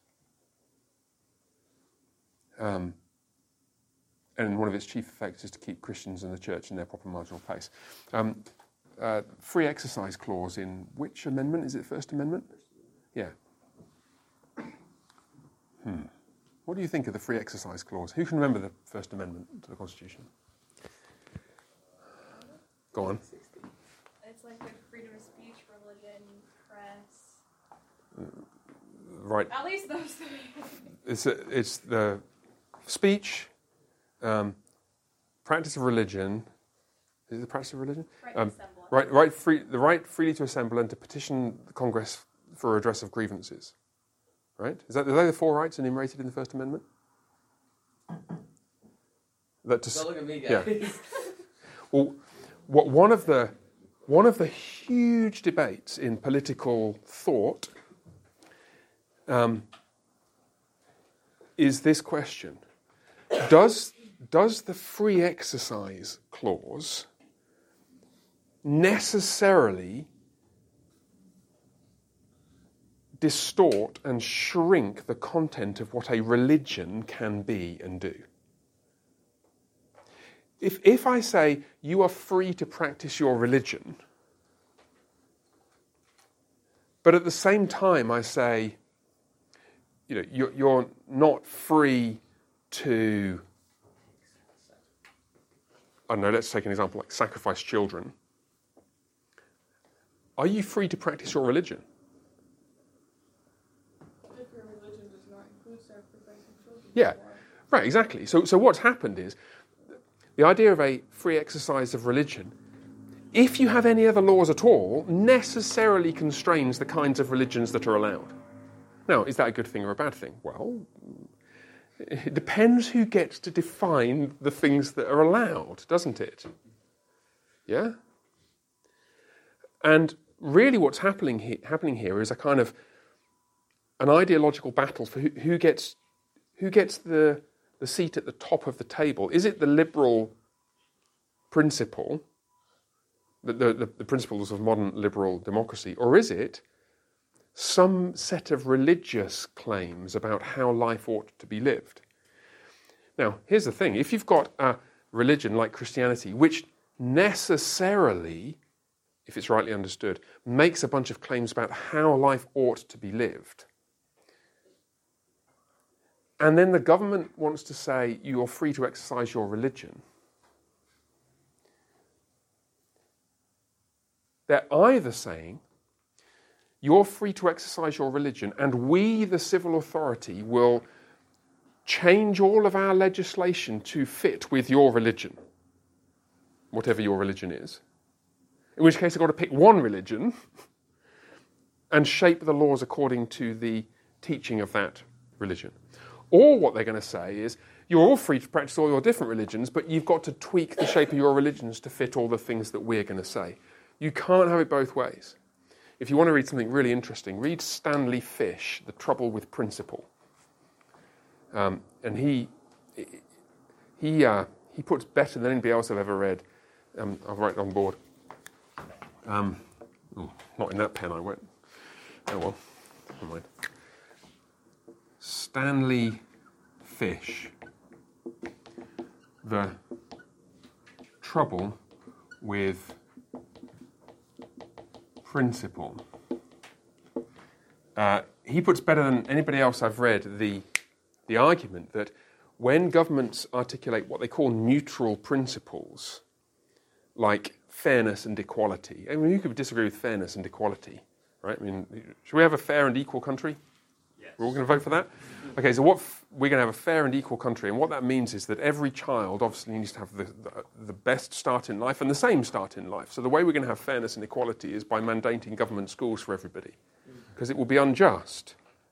And one of its chief effects is to keep Christians and the church in their proper marginal place. Free exercise clause in which amendment? Is it First Amendment? Yeah. What do you think of the free exercise clause? Who can remember the First Amendment to the Constitution? Go on. It's like the freedom of speech, religion, press. Right. At least those three. It's the speech, practice of religion. Is it the practice of religion? Right to assemble. The right freely to assemble and to petition the Congress for redress of grievances. Right? Are they the four rights enumerated in the First Amendment? Don't look at me, guys. Yeah. Well, one of the huge debates in political thought is this question: Does the free exercise clause necessarily distort and shrink the content of what a religion can be and do? If I say you are free to practice your religion, but at the same time I say, you're not free to, I don't know, let's take an example like sacrifice children. Are you free to practice your religion? If your religion does not include sacrificing children. Yeah, right, exactly. So what's happened is, the idea of a free exercise of religion, if you have any other laws at all, necessarily constrains the kinds of religions that are allowed. Now, is that a good thing or a bad thing? Well, it depends who gets to define the things that are allowed, doesn't it? Yeah? And really what's happening here is a kind of an ideological battle for who gets the seat at the top of the table. Is it the liberal principle, the principles of modern liberal democracy, or is it some set of religious claims about how life ought to be lived? Now, here's the thing. If you've got a religion like Christianity, which necessarily, if it's rightly understood, makes a bunch of claims about how life ought to be lived, and then the government wants to say you're free to exercise your religion, they're either saying you're free to exercise your religion and we, the civil authority, will change all of our legislation to fit with your religion, whatever your religion is, in which case I've got to pick one religion and shape the laws according to the teaching of that religion. Or what they're going to say is, you're all free to practice all your different religions, but you've got to tweak the shape of your religions to fit all the things that we're going to say. You can't have it both ways. If you want to read something really interesting, read Stanley Fish, The Trouble with Principle. And he he puts better than anybody else I've ever read. I'll write it on board. Not in that pen, I won't. Oh well, never mind. Stanley Fish. The trouble with principle. He puts better than anybody else I've read the argument that when governments articulate what they call neutral principles, like fairness and equality. I mean, you could disagree with fairness and equality, right? I mean, should we have a fair and equal country? Yes. We're all going to vote for that? Okay, so we're going to have a fair and equal country, and what that means is that every child obviously needs to have the best start in life and the same start in life. So the way we're going to have fairness and equality is by mandating government schools for everybody, because it will be unjust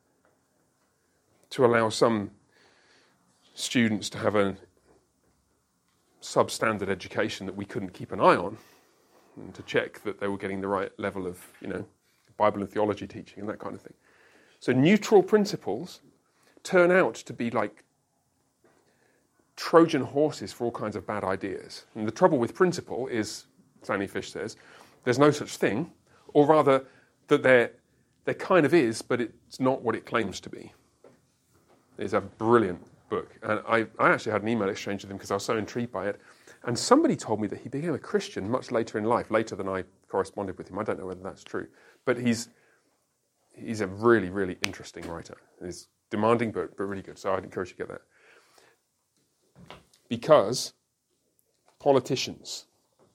to allow some students to have a substandard education that we couldn't keep an eye on, and to check that they were getting the right level of, Bible and theology teaching and that kind of thing. So neutral principles turn out to be like Trojan horses for all kinds of bad ideas. And the trouble with principle is, Stanley Fish says, there's no such thing, or rather that there kind of is, but it's not what it claims to be. It's a brilliant book. And I actually had an email exchange with him because I was so intrigued by it. And somebody told me that he became a Christian much later in life, later than I corresponded with him. I don't know whether that's true. But he's a really, really interesting writer. He's demanding, but really good. So I'd encourage you to get that. Because politicians,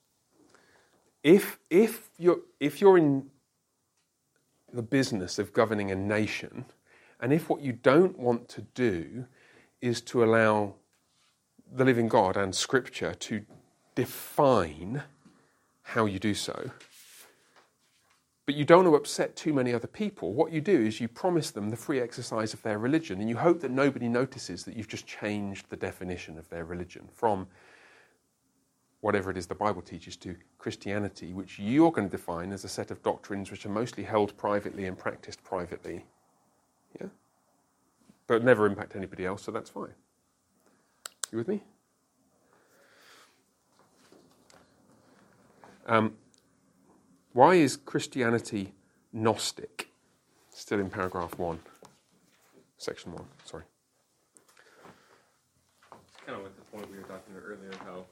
if you're in the business of governing a nation, and if what you don't want to do is to allow the living God and Scripture to define how you do so, but you don't want to upset too many other people, what you do is you promise them the free exercise of their religion, and you hope that nobody notices that you've just changed the definition of their religion from whatever it is the Bible teaches to Christianity, which you're going to define as a set of doctrines which are mostly held privately and practiced privately. Yeah? But never impact anybody else, so that's fine. You with me? Why is Christianity Gnostic? Still in paragraph 1. Section 1, sorry. It's kind of like the point we were talking about earlier, how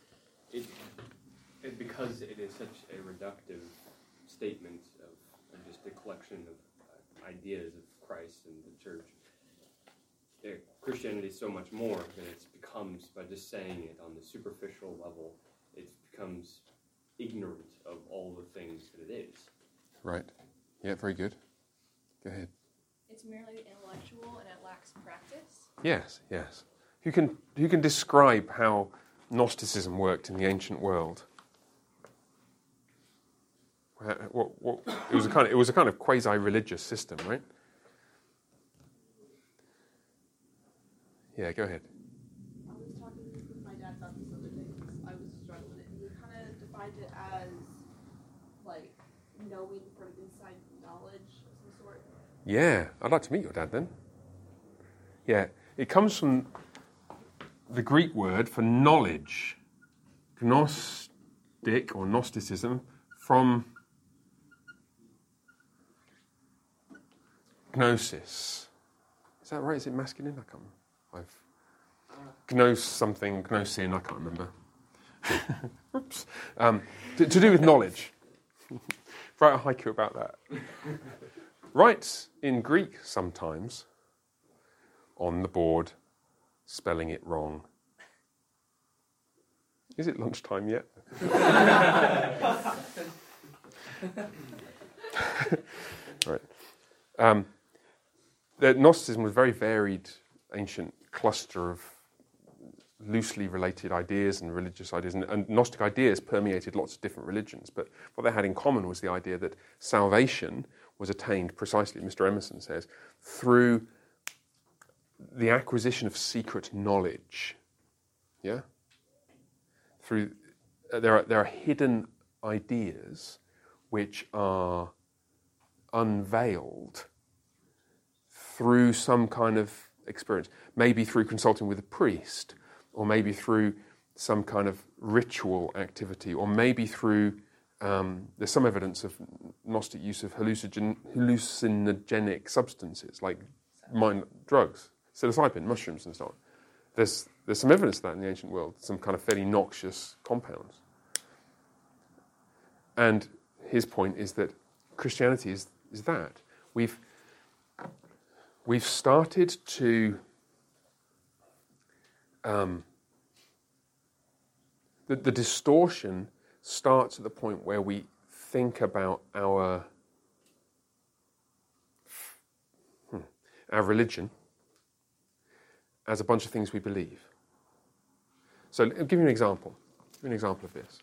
because it is such a reductive statement of just a collection of ideas of Christ and the church, Christianity is so much more than it becomes by just saying it on the superficial level. It becomes ignorant of all the things that it is. Right. Yeah, very good. Go ahead. It's merely intellectual and it lacks practice. Yes. Who can describe how Gnosticism worked in the ancient world? What it was a kind of quasi-religious system, right? Yeah, go ahead. I was talking with my dad about this other day because I was struggling with it, and he kind of defined it as like knowing from inside knowledge of some sort. Yeah, I'd like to meet your dad then. Yeah, it comes from the Greek word for knowledge, gnostic or Gnosticism, from gnosis. Is that right? Is it masculine? I can't remember. Gnos something, gnosin, I can't remember. Oops. To do with knowledge. Write a haiku about that. Writes in Greek sometimes on the board, spelling it wrong. Is it lunchtime yet? Right. The Gnosticism was a very varied ancient cluster of loosely related ideas and religious ideas, and Gnostic ideas permeated lots of different religions, but what they had in common was the idea that salvation was attained precisely, Mr. Emerson says, through the acquisition of secret knowledge. Yeah? Through there are hidden ideas which are unveiled through some kind of experience, maybe through consulting with a priest, or maybe through some kind of ritual activity, or maybe through, there's some evidence of Gnostic use of hallucinogenic substances, like drugs, psilocybin, mushrooms and so on. There's some evidence of that in the ancient world, some kind of fairly noxious compounds. And his point is that Christianity is that. We've started to the distortion starts at the point where we think about our religion as a bunch of things we believe. So I'll give you an example. Give you an example of this.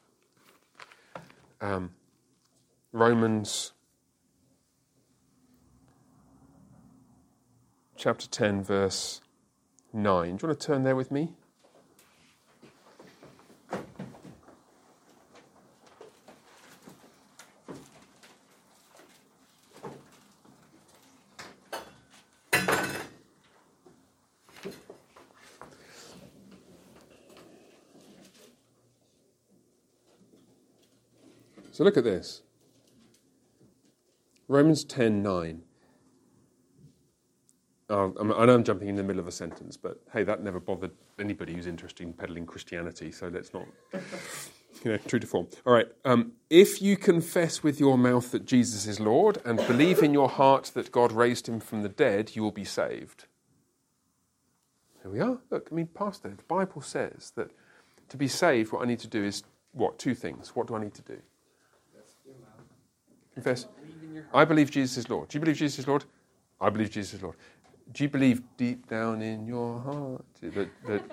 Romans chapter 10, verse 9. Do you want to turn there with me? So look at this. Romans 10:9. I know I'm jumping in the middle of a sentence, but hey, that never bothered anybody who's interested in peddling Christianity, so let's not, true to form. All right. If you confess with your mouth that Jesus is Lord and believe in your heart that God raised him from the dead, you will be saved. Here we are. Look, past there, the Bible says that to be saved, what I need to do is, two things. What do I need to do? Confess. I believe Jesus is Lord. Do you believe Jesus is Lord? I believe Jesus is Lord. Do you believe deep down in your heart that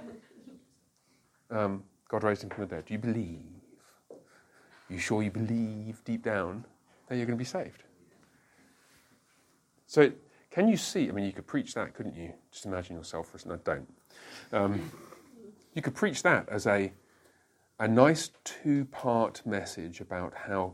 God raised him from the dead? Do you believe? You sure you believe deep down that you're going to be saved? So can you see? You could preach that, couldn't you? Just imagine yourself for a second. No, don't. You could preach that as a nice two-part message about how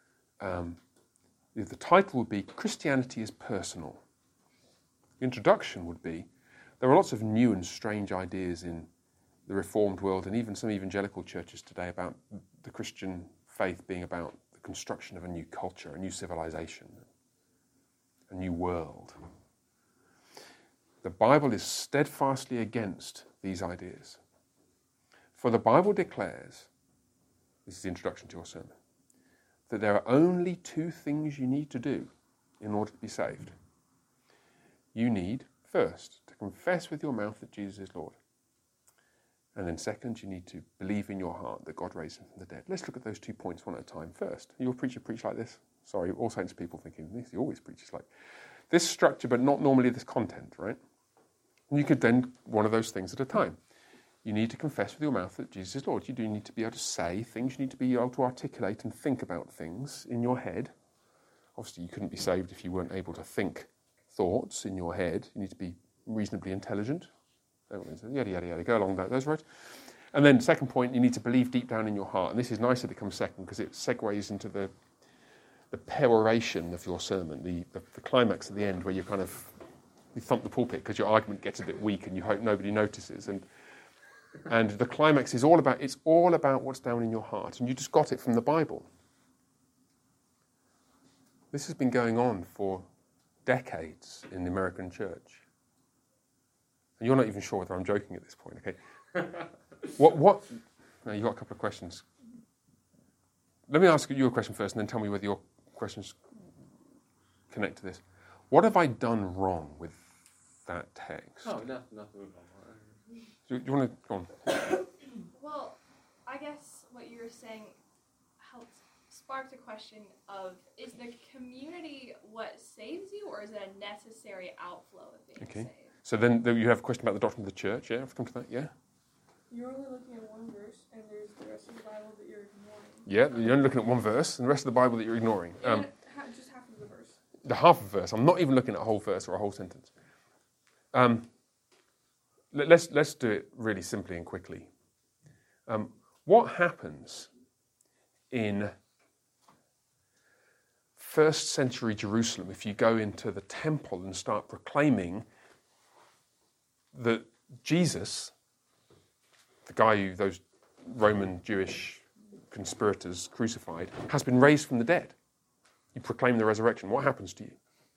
the title would be Christianity is Personal. The introduction would be, there are lots of new and strange ideas in the Reformed world and even some evangelical churches today about the Christian faith being about the construction of a new culture, a new civilization, a new world. The Bible is steadfastly against these ideas. For the Bible declares, this is the introduction to your sermon, that there are only two things you need to do in order to be saved. You need, first, to confess with your mouth that Jesus is Lord. And then second, you need to believe in your heart that God raised him from the dead. Let's look at those 2 points one at a time. First, your preacher preach like this. Sorry, All Saints people thinking, he always preaches like this structure, but not normally this content, right? And you could then, one of those things at a time. You need to confess with your mouth that Jesus is Lord. You do need to be able to say things. You need to be able to articulate and think about things in your head. Obviously, you couldn't be saved if you weren't able to think thoughts in your head. You need to be reasonably intelligent. Yada, yada, yada. Go along those roads. And then second point, you need to believe deep down in your heart. And this is nice that it comes second because it segues into the peroration of your sermon, the climax at the end where you thump the pulpit because your argument gets a bit weak and you hope nobody notices. And the climax is all about what's down in your heart. And you just got it from the Bible. This has been going on for decades in the American church. And you're not even sure whether I'm joking at this point, okay? What? No, you've got a couple of questions. Let me ask you a question first and then tell me whether your questions connect to this. What have I done wrong with that text? Oh, nothing wrong. Do you want to go on? Well, I guess what you were saying helped spark the question of, is the community what saves you, or is it a necessary outflow of being saved? So then you have a question about the doctrine of the church, yeah? I've come to that, yeah? You're only looking at one verse, and there's the rest of the Bible that you're ignoring. Yeah, you're only looking at one verse, and the rest of the Bible that you're ignoring. Just half of the verse. The half of the verse. I'm not even looking at a whole verse or a whole sentence. Let's do it really simply and quickly. What happens in first century Jerusalem if you go into the temple and start proclaiming that Jesus, the guy who those Roman Jewish conspirators crucified, has been raised from the dead. You proclaim the resurrection. What happens to you?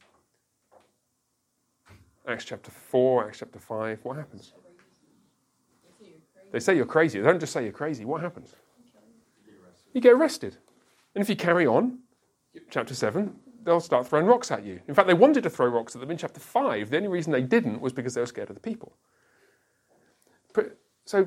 Acts chapter 4, Acts chapter 5, what happens? They say you're crazy. They don't just say you're crazy. What happens? You get arrested. And if you carry on, chapter 7, they'll start throwing rocks at you. In fact, they wanted to throw rocks at them in chapter 5. The only reason they didn't was because they were scared of the people. So,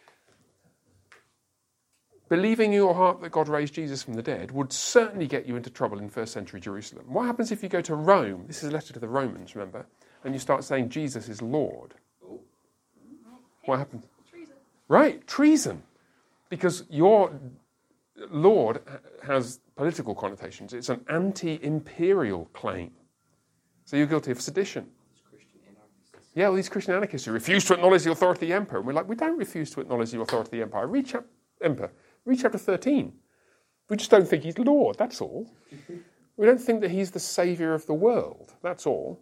believing in your heart that God raised Jesus from the dead would certainly get you into trouble in first century Jerusalem. What happens if you go to Rome? This is a letter to the Romans, remember? And you start saying Jesus is Lord. What happens? Treason. Right, treason. Because your Lord has political connotations. It's an anti-imperial claim. So you're guilty of sedition. Yeah, all these Christian anarchists who refuse to acknowledge the authority of the emperor. And we're like, we don't refuse to acknowledge the authority of the empire. Read chapter 13. We just don't think he's Lord, that's all. We don't think that he's the saviour of the world, that's all.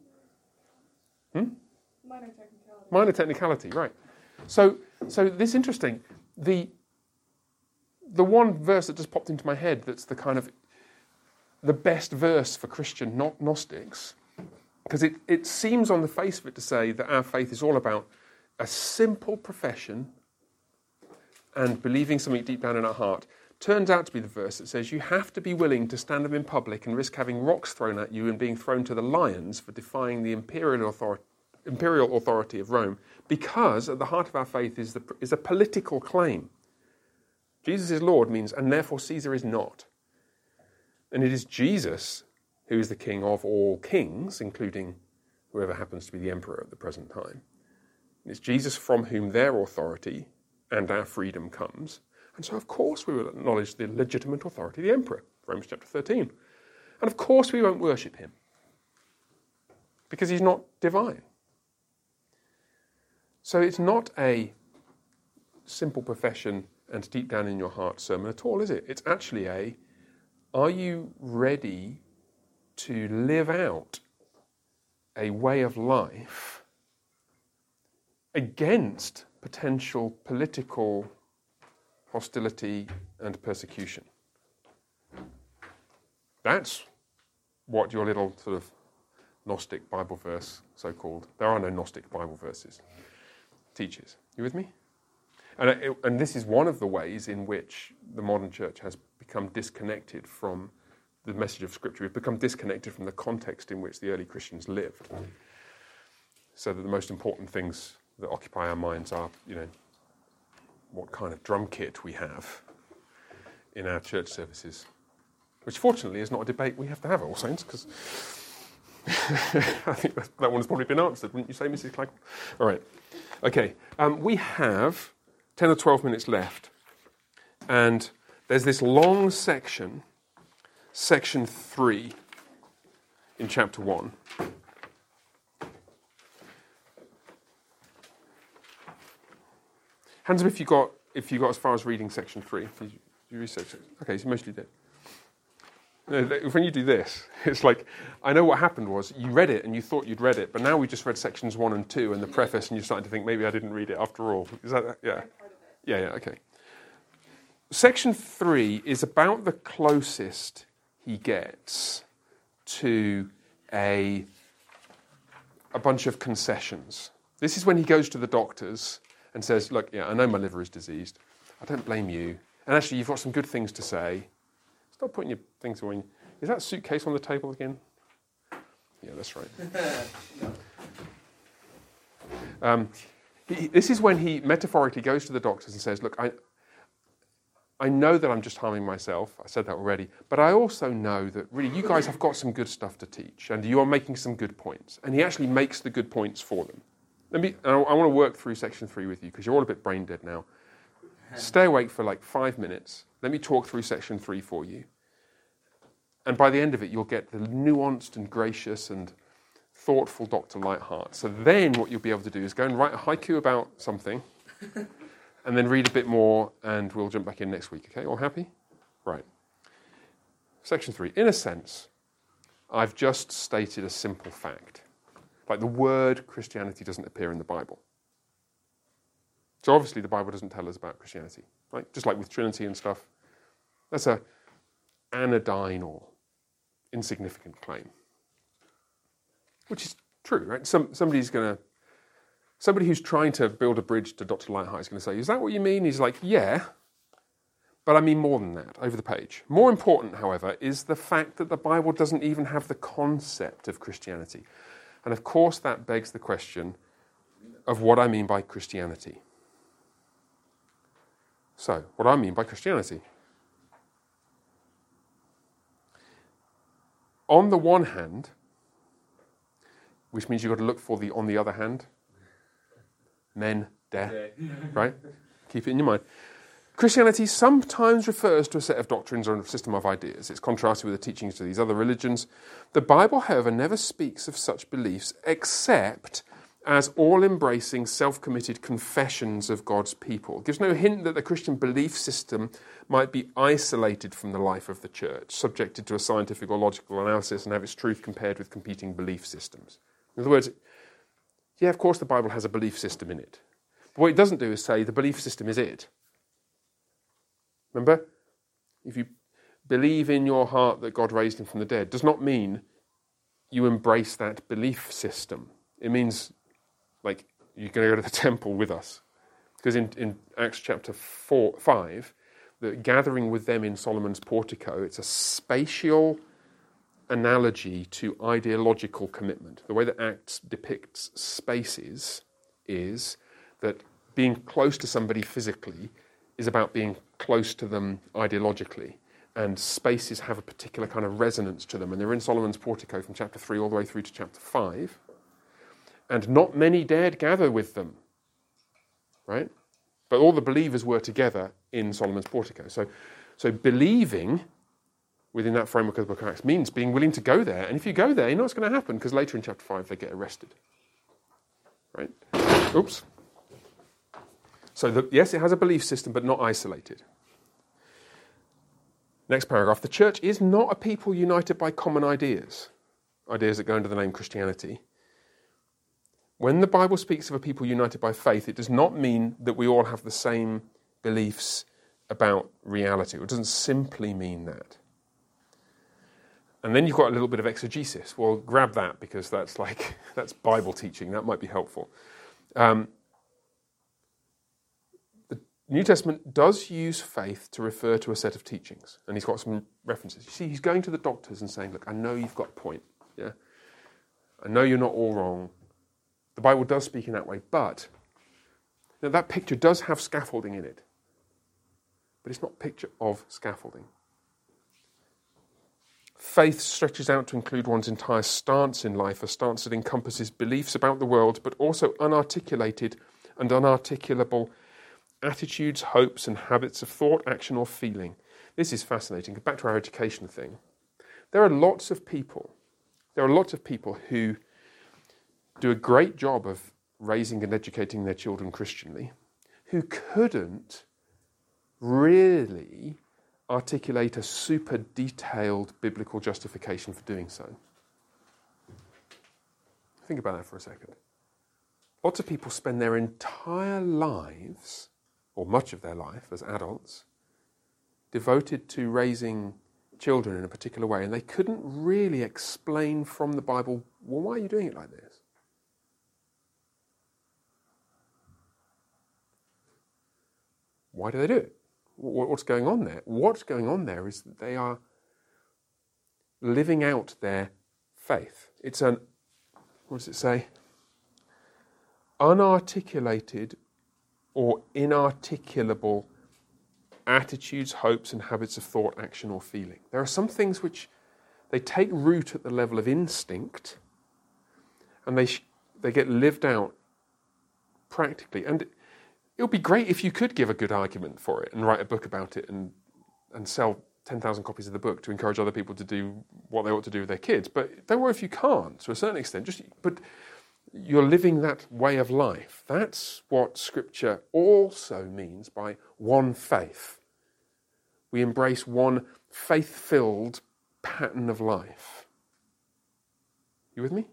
Minor technicality. Minor technicality, right. So this is interesting. The one verse that just popped into my head that's the kind of the best verse for Christian Gnostics, because it seems on the face of it to say that our faith is all about a simple profession and believing something deep down in our heart, turns out to be the verse that says you have to be willing to stand up in public and risk having rocks thrown at you and being thrown to the lions for defying the imperial authority of Rome, because at the heart of our faith is a political claim. Jesus is Lord means, and therefore Caesar is not. And it is Jesus who is the king of all kings, including whoever happens to be the emperor at the present time. And it's Jesus from whom their authority and our freedom comes. And so, of course, we will acknowledge the legitimate authority of the emperor, Romans chapter 13. And, of course, we won't worship him, because he's not divine. So it's not a simple profession and deep down in your heart sermon at all, is it? It's actually are you ready to live out a way of life against potential political hostility and persecution? That's what your little sort of Gnostic Bible verse, so-called, there are no Gnostic Bible verses, teaches. You with me? And this is one of the ways in which the modern church has become disconnected from the message of Scripture. We've become disconnected from the context in which the early Christians lived. So that the most important things that occupy our minds are, what kind of drum kit we have in our church services, which fortunately is not a debate we have to have at All Saints, because I think that one has probably been answered, wouldn't you say, Mrs. Clegg? All right. Okay. We have 10 or 12 minutes left, and there's this long section 3 in chapter 1. Hands up if you got as far as reading section 3. Did you read section? Okay, so mostly did. When you do this, it's like, I know what happened was you read it and you thought you'd read it, but now we just read sections 1 and 2 and the preface, and you're starting to think maybe I didn't read it after all. Is that yeah? Yeah, okay. Section 3 is about the closest he gets to a bunch of concessions. This is when he goes to the doctors and says, look, I know my liver is diseased. I don't blame you. And actually, you've got some good things to say. Stop putting your things away. Is that suitcase on the table again? Yeah, that's right. This is when he metaphorically goes to the doctors and says, look, I know that I'm just harming myself. I said that already. But I also know that really you guys have got some good stuff to teach, and you are making some good points. And he actually makes the good points for them. I want to work through section 3 with you, because you're all a bit brain dead now. Stay awake for like 5 minutes. Let me talk through section 3 for you. And by the end of it, you'll get the nuanced and gracious and thoughtful Dr. Lightheart. So then what you'll be able to do is go and write a haiku about something, and then read a bit more, and we'll jump back in next week. Okay, all happy? Right. Section 3. In a sense, I've just stated a simple fact. Like the word Christianity doesn't appear in the Bible. So obviously the Bible doesn't tell us about Christianity. right? Just like with Trinity and stuff. That's a anodyne or insignificant claim, which is true, right? Somebody who's trying to build a bridge to Dr. Lightheart is going to say, is that what you mean? He's like, yeah, but I mean more than that, over the page. More important, however, is the fact that the Bible doesn't even have the concept of Christianity. And of course that begs the question of what I mean by Christianity. So, what do I mean by Christianity? On the one hand, which means you've got to look for the on the other hand, men, der, right? Keep it in your mind. Christianity sometimes refers to a set of doctrines or a system of ideas. It's contrasted with the teachings of these other religions. The Bible, however, never speaks of such beliefs except as all-embracing, self-committed confessions of God's people. It gives no hint that the Christian belief system might be isolated from the life of the church, subjected to a scientific or logical analysis and have its truth compared with competing belief systems. In other words, yeah, of course the Bible has a belief system in it. But what it doesn't do is say the belief system is it. Remember? If you believe in your heart that God raised him from the dead, does not mean you embrace that belief system. It means, like, you're going to go to the temple with us. Because in Acts chapter 5, the gathering with them in Solomon's portico, it's a spatial analogy to ideological commitment. The way that Acts depicts spaces is that being close to somebody physically is about being close to them ideologically. And spaces have a particular kind of resonance to them. And they're in Solomon's portico from chapter 3 all the way through to chapter 5. And not many dared gather with them, right? But all the believers were together in Solomon's portico. So believing within that framework of the book of Acts means being willing to go there. And if you go there, you know what's going to happen, because later in chapter 5 they get arrested, right? Oops. So yes, it has a belief system, but not isolated. Next paragraph. The church is not a people united by common ideas that go under the name Christianity. When the Bible speaks of a people united by faith, it does not mean that we all have the same beliefs about reality. It doesn't simply mean that. And then you've got a little bit of exegesis. Well, grab that, because that's Bible teaching. That might be helpful. The New Testament does use faith to refer to a set of teachings, and he's got some references. You see, he's going to the doctors and saying, look, I know you've got a point. Yeah, I know you're not all wrong. The Bible does speak in that way, but that picture does have scaffolding in it. But it's not a picture of scaffolding. Faith stretches out to include one's entire stance in life, a stance that encompasses beliefs about the world, but also unarticulated and unarticulable attitudes, hopes, and habits of thought, action, or feeling. This is fascinating. Back to our education thing. There are lots of people who do a great job of raising and educating their children Christianly, who couldn't really articulate a super detailed biblical justification for doing so. Think about that for a second. Lots of people spend their entire lives, or much of their life as adults, devoted to raising children in a particular way, and they couldn't really explain from the Bible, well, why are you doing it like this? Why do they do it? What's going on there? What's going on there is that they are living out their faith. It's what does it say? Unarticulated or inarticulable attitudes, hopes, and habits of thought, action, or feeling. There are some things which they take root at the level of instinct, and they get lived out practically. And it would be great if you could give a good argument for it and write a book about it and sell 10,000 copies of the book to encourage other people to do what they ought to do with their kids. But don't worry if you can't, to a certain extent. But you're living that way of life. That's what Scripture also means by one faith. We embrace one faith-filled pattern of life. You with me?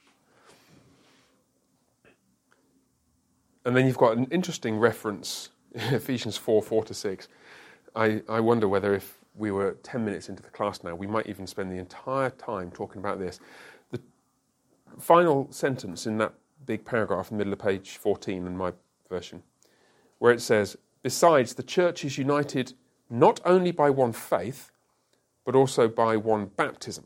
And then you've got an interesting reference Ephesians 4:4-6. I wonder whether if we were 10 minutes into the class now, we might even spend the entire time talking about this. The final sentence in that big paragraph in the middle of page 14 in my version, where it says, besides, the church is united not only by one faith, but also by one baptism.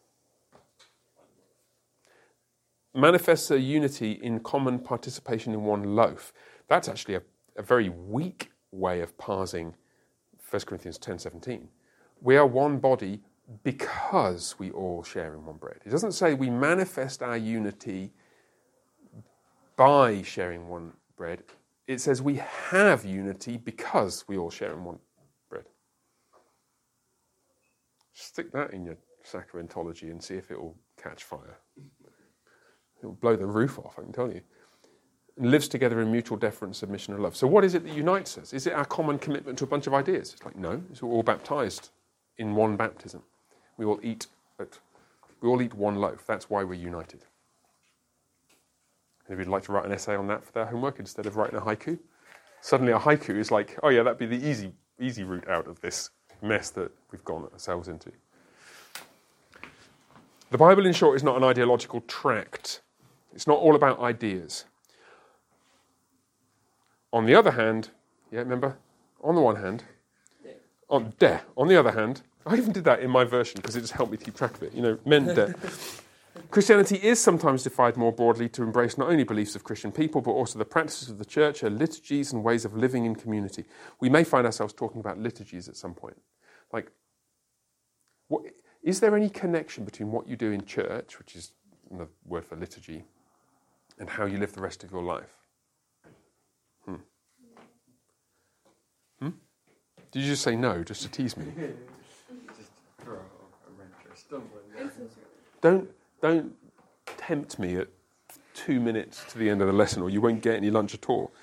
Manifests a unity in common participation in one loaf. That's actually a very weak way of parsing 1 Corinthians 10:17. We are one body because we all share in one bread. It doesn't say we manifest our unity by sharing one bread. It says we have unity because we all share in one bread. Stick that in your sacramentology and see if it will catch fire. It will blow the roof off, I can tell you. And lives together in mutual deference, submission, and love. So what is it that unites us? Is it our common commitment to a bunch of ideas? It's like, no, it's all baptized in one baptism. We all eat one loaf. That's why we're united. If you'd like to write an essay on that for their homework instead of writing a haiku, suddenly a haiku is like, oh yeah, that'd be the easy route out of this mess that we've gone ourselves into. The Bible, in short, is not an ideological tract. It's not all about ideas. On the other hand, remember? On the one hand, on the other hand, I even did that in my version because it just helped me keep track of it. Men de. Christianity is sometimes defined more broadly to embrace not only beliefs of Christian people, but also the practices of the church, her liturgies and ways of living in community. We may find ourselves talking about liturgies at some point. Like, is there any connection between what you do in church, which is another word for liturgy, and how you live the rest of your life? Did you just say no, just to tease me? Just throw a wrench or stumbling. Don't tempt me at 2 minutes to the end of the lesson, or you won't get any lunch at all.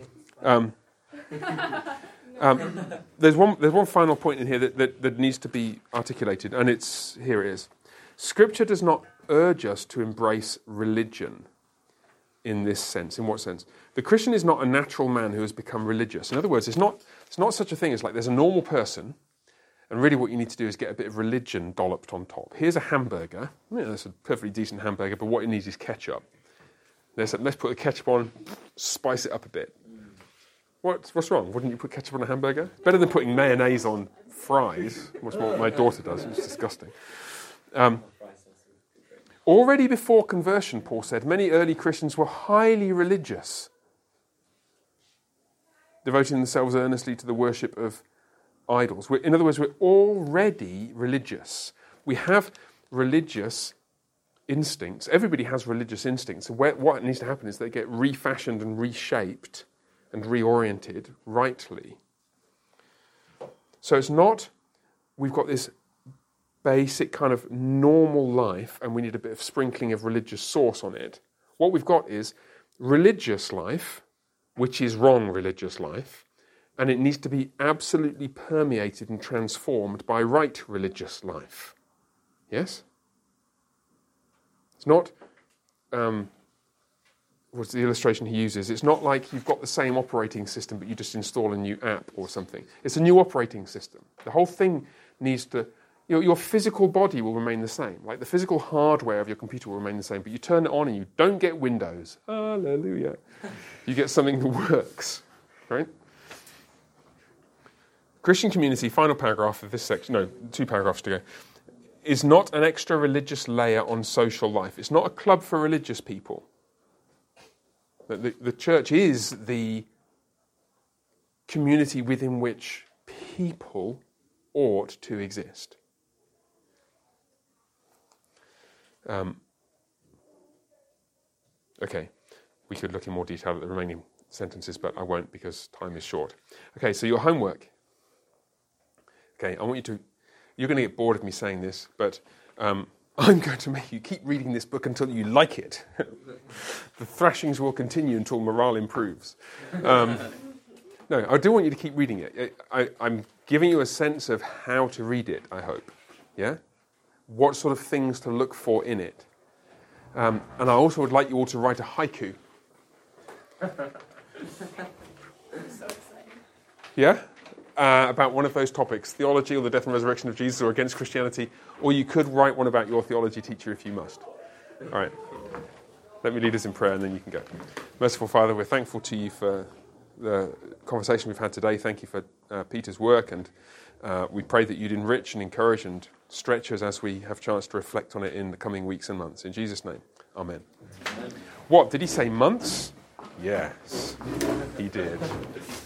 There's one final point in here that needs to be articulated, and here it is. Scripture does not urge us to embrace religion in this sense. In what sense? The Christian is not a natural man who has become religious. In other words, it's not such a thing as like there's a normal person, and really what you need to do is get a bit of religion dolloped on top. Here's a hamburger. That's a perfectly decent hamburger, but what it needs is ketchup. Let's put the ketchup on, spice it up a bit. What's wrong? Wouldn't you put ketchup on a hamburger? Better than putting mayonnaise on fries. Much more what my daughter does. It's disgusting. Already before conversion, Paul said, many early Christians were highly religious, devoting themselves earnestly to the worship of idols. In other words, we're already religious. We have religious instincts. Everybody has religious instincts. So what needs to happen is they get refashioned and reshaped and reoriented rightly. So it's not, we've got this basic kind of normal life and we need a bit of sprinkling of religious sauce on it. What we've got is religious life, which is wrong religious life, and it needs to be absolutely permeated and transformed by right religious life. Yes? It's not, what's the illustration he uses? It's not like you've got the same operating system but you just install a new app or something. It's a new operating system. The whole thing needs to, your physical body will remain the same. Like the physical hardware of your computer will remain the same, but you turn it on and you don't get Windows. Hallelujah. You get something that works, right? Christian community, final paragraph of this section, 2 paragraphs to go, is not an extra religious layer on social life. It's not a club for religious people. The church is the community within which people ought to exist. Okay, we could look in more detail at the remaining sentences, but I won't because time is short. Okay, so your homework. Okay, you're going to get bored of me saying this, but I'm going to make you keep reading this book until you like it. The thrashings will continue until morale improves. No, I do want you to keep reading it. I'm giving you a sense of how to read it, I hope. Yeah? What sort of things to look for in it. And I also would like you all to write a haiku. So exciting. Yeah? About one of those topics, theology or the death and resurrection of Jesus or against Christianity, or you could write one about your theology teacher if you must. All right. Let me lead us in prayer and then you can go. Merciful Father, we're thankful to you for the conversation we've had today. Thank you for Peter's work, and we pray that you'd enrich and encourage and stretch us as we have chance to reflect on it in the coming weeks and months. In Jesus' name, amen. What, did he say months? Yes, he did.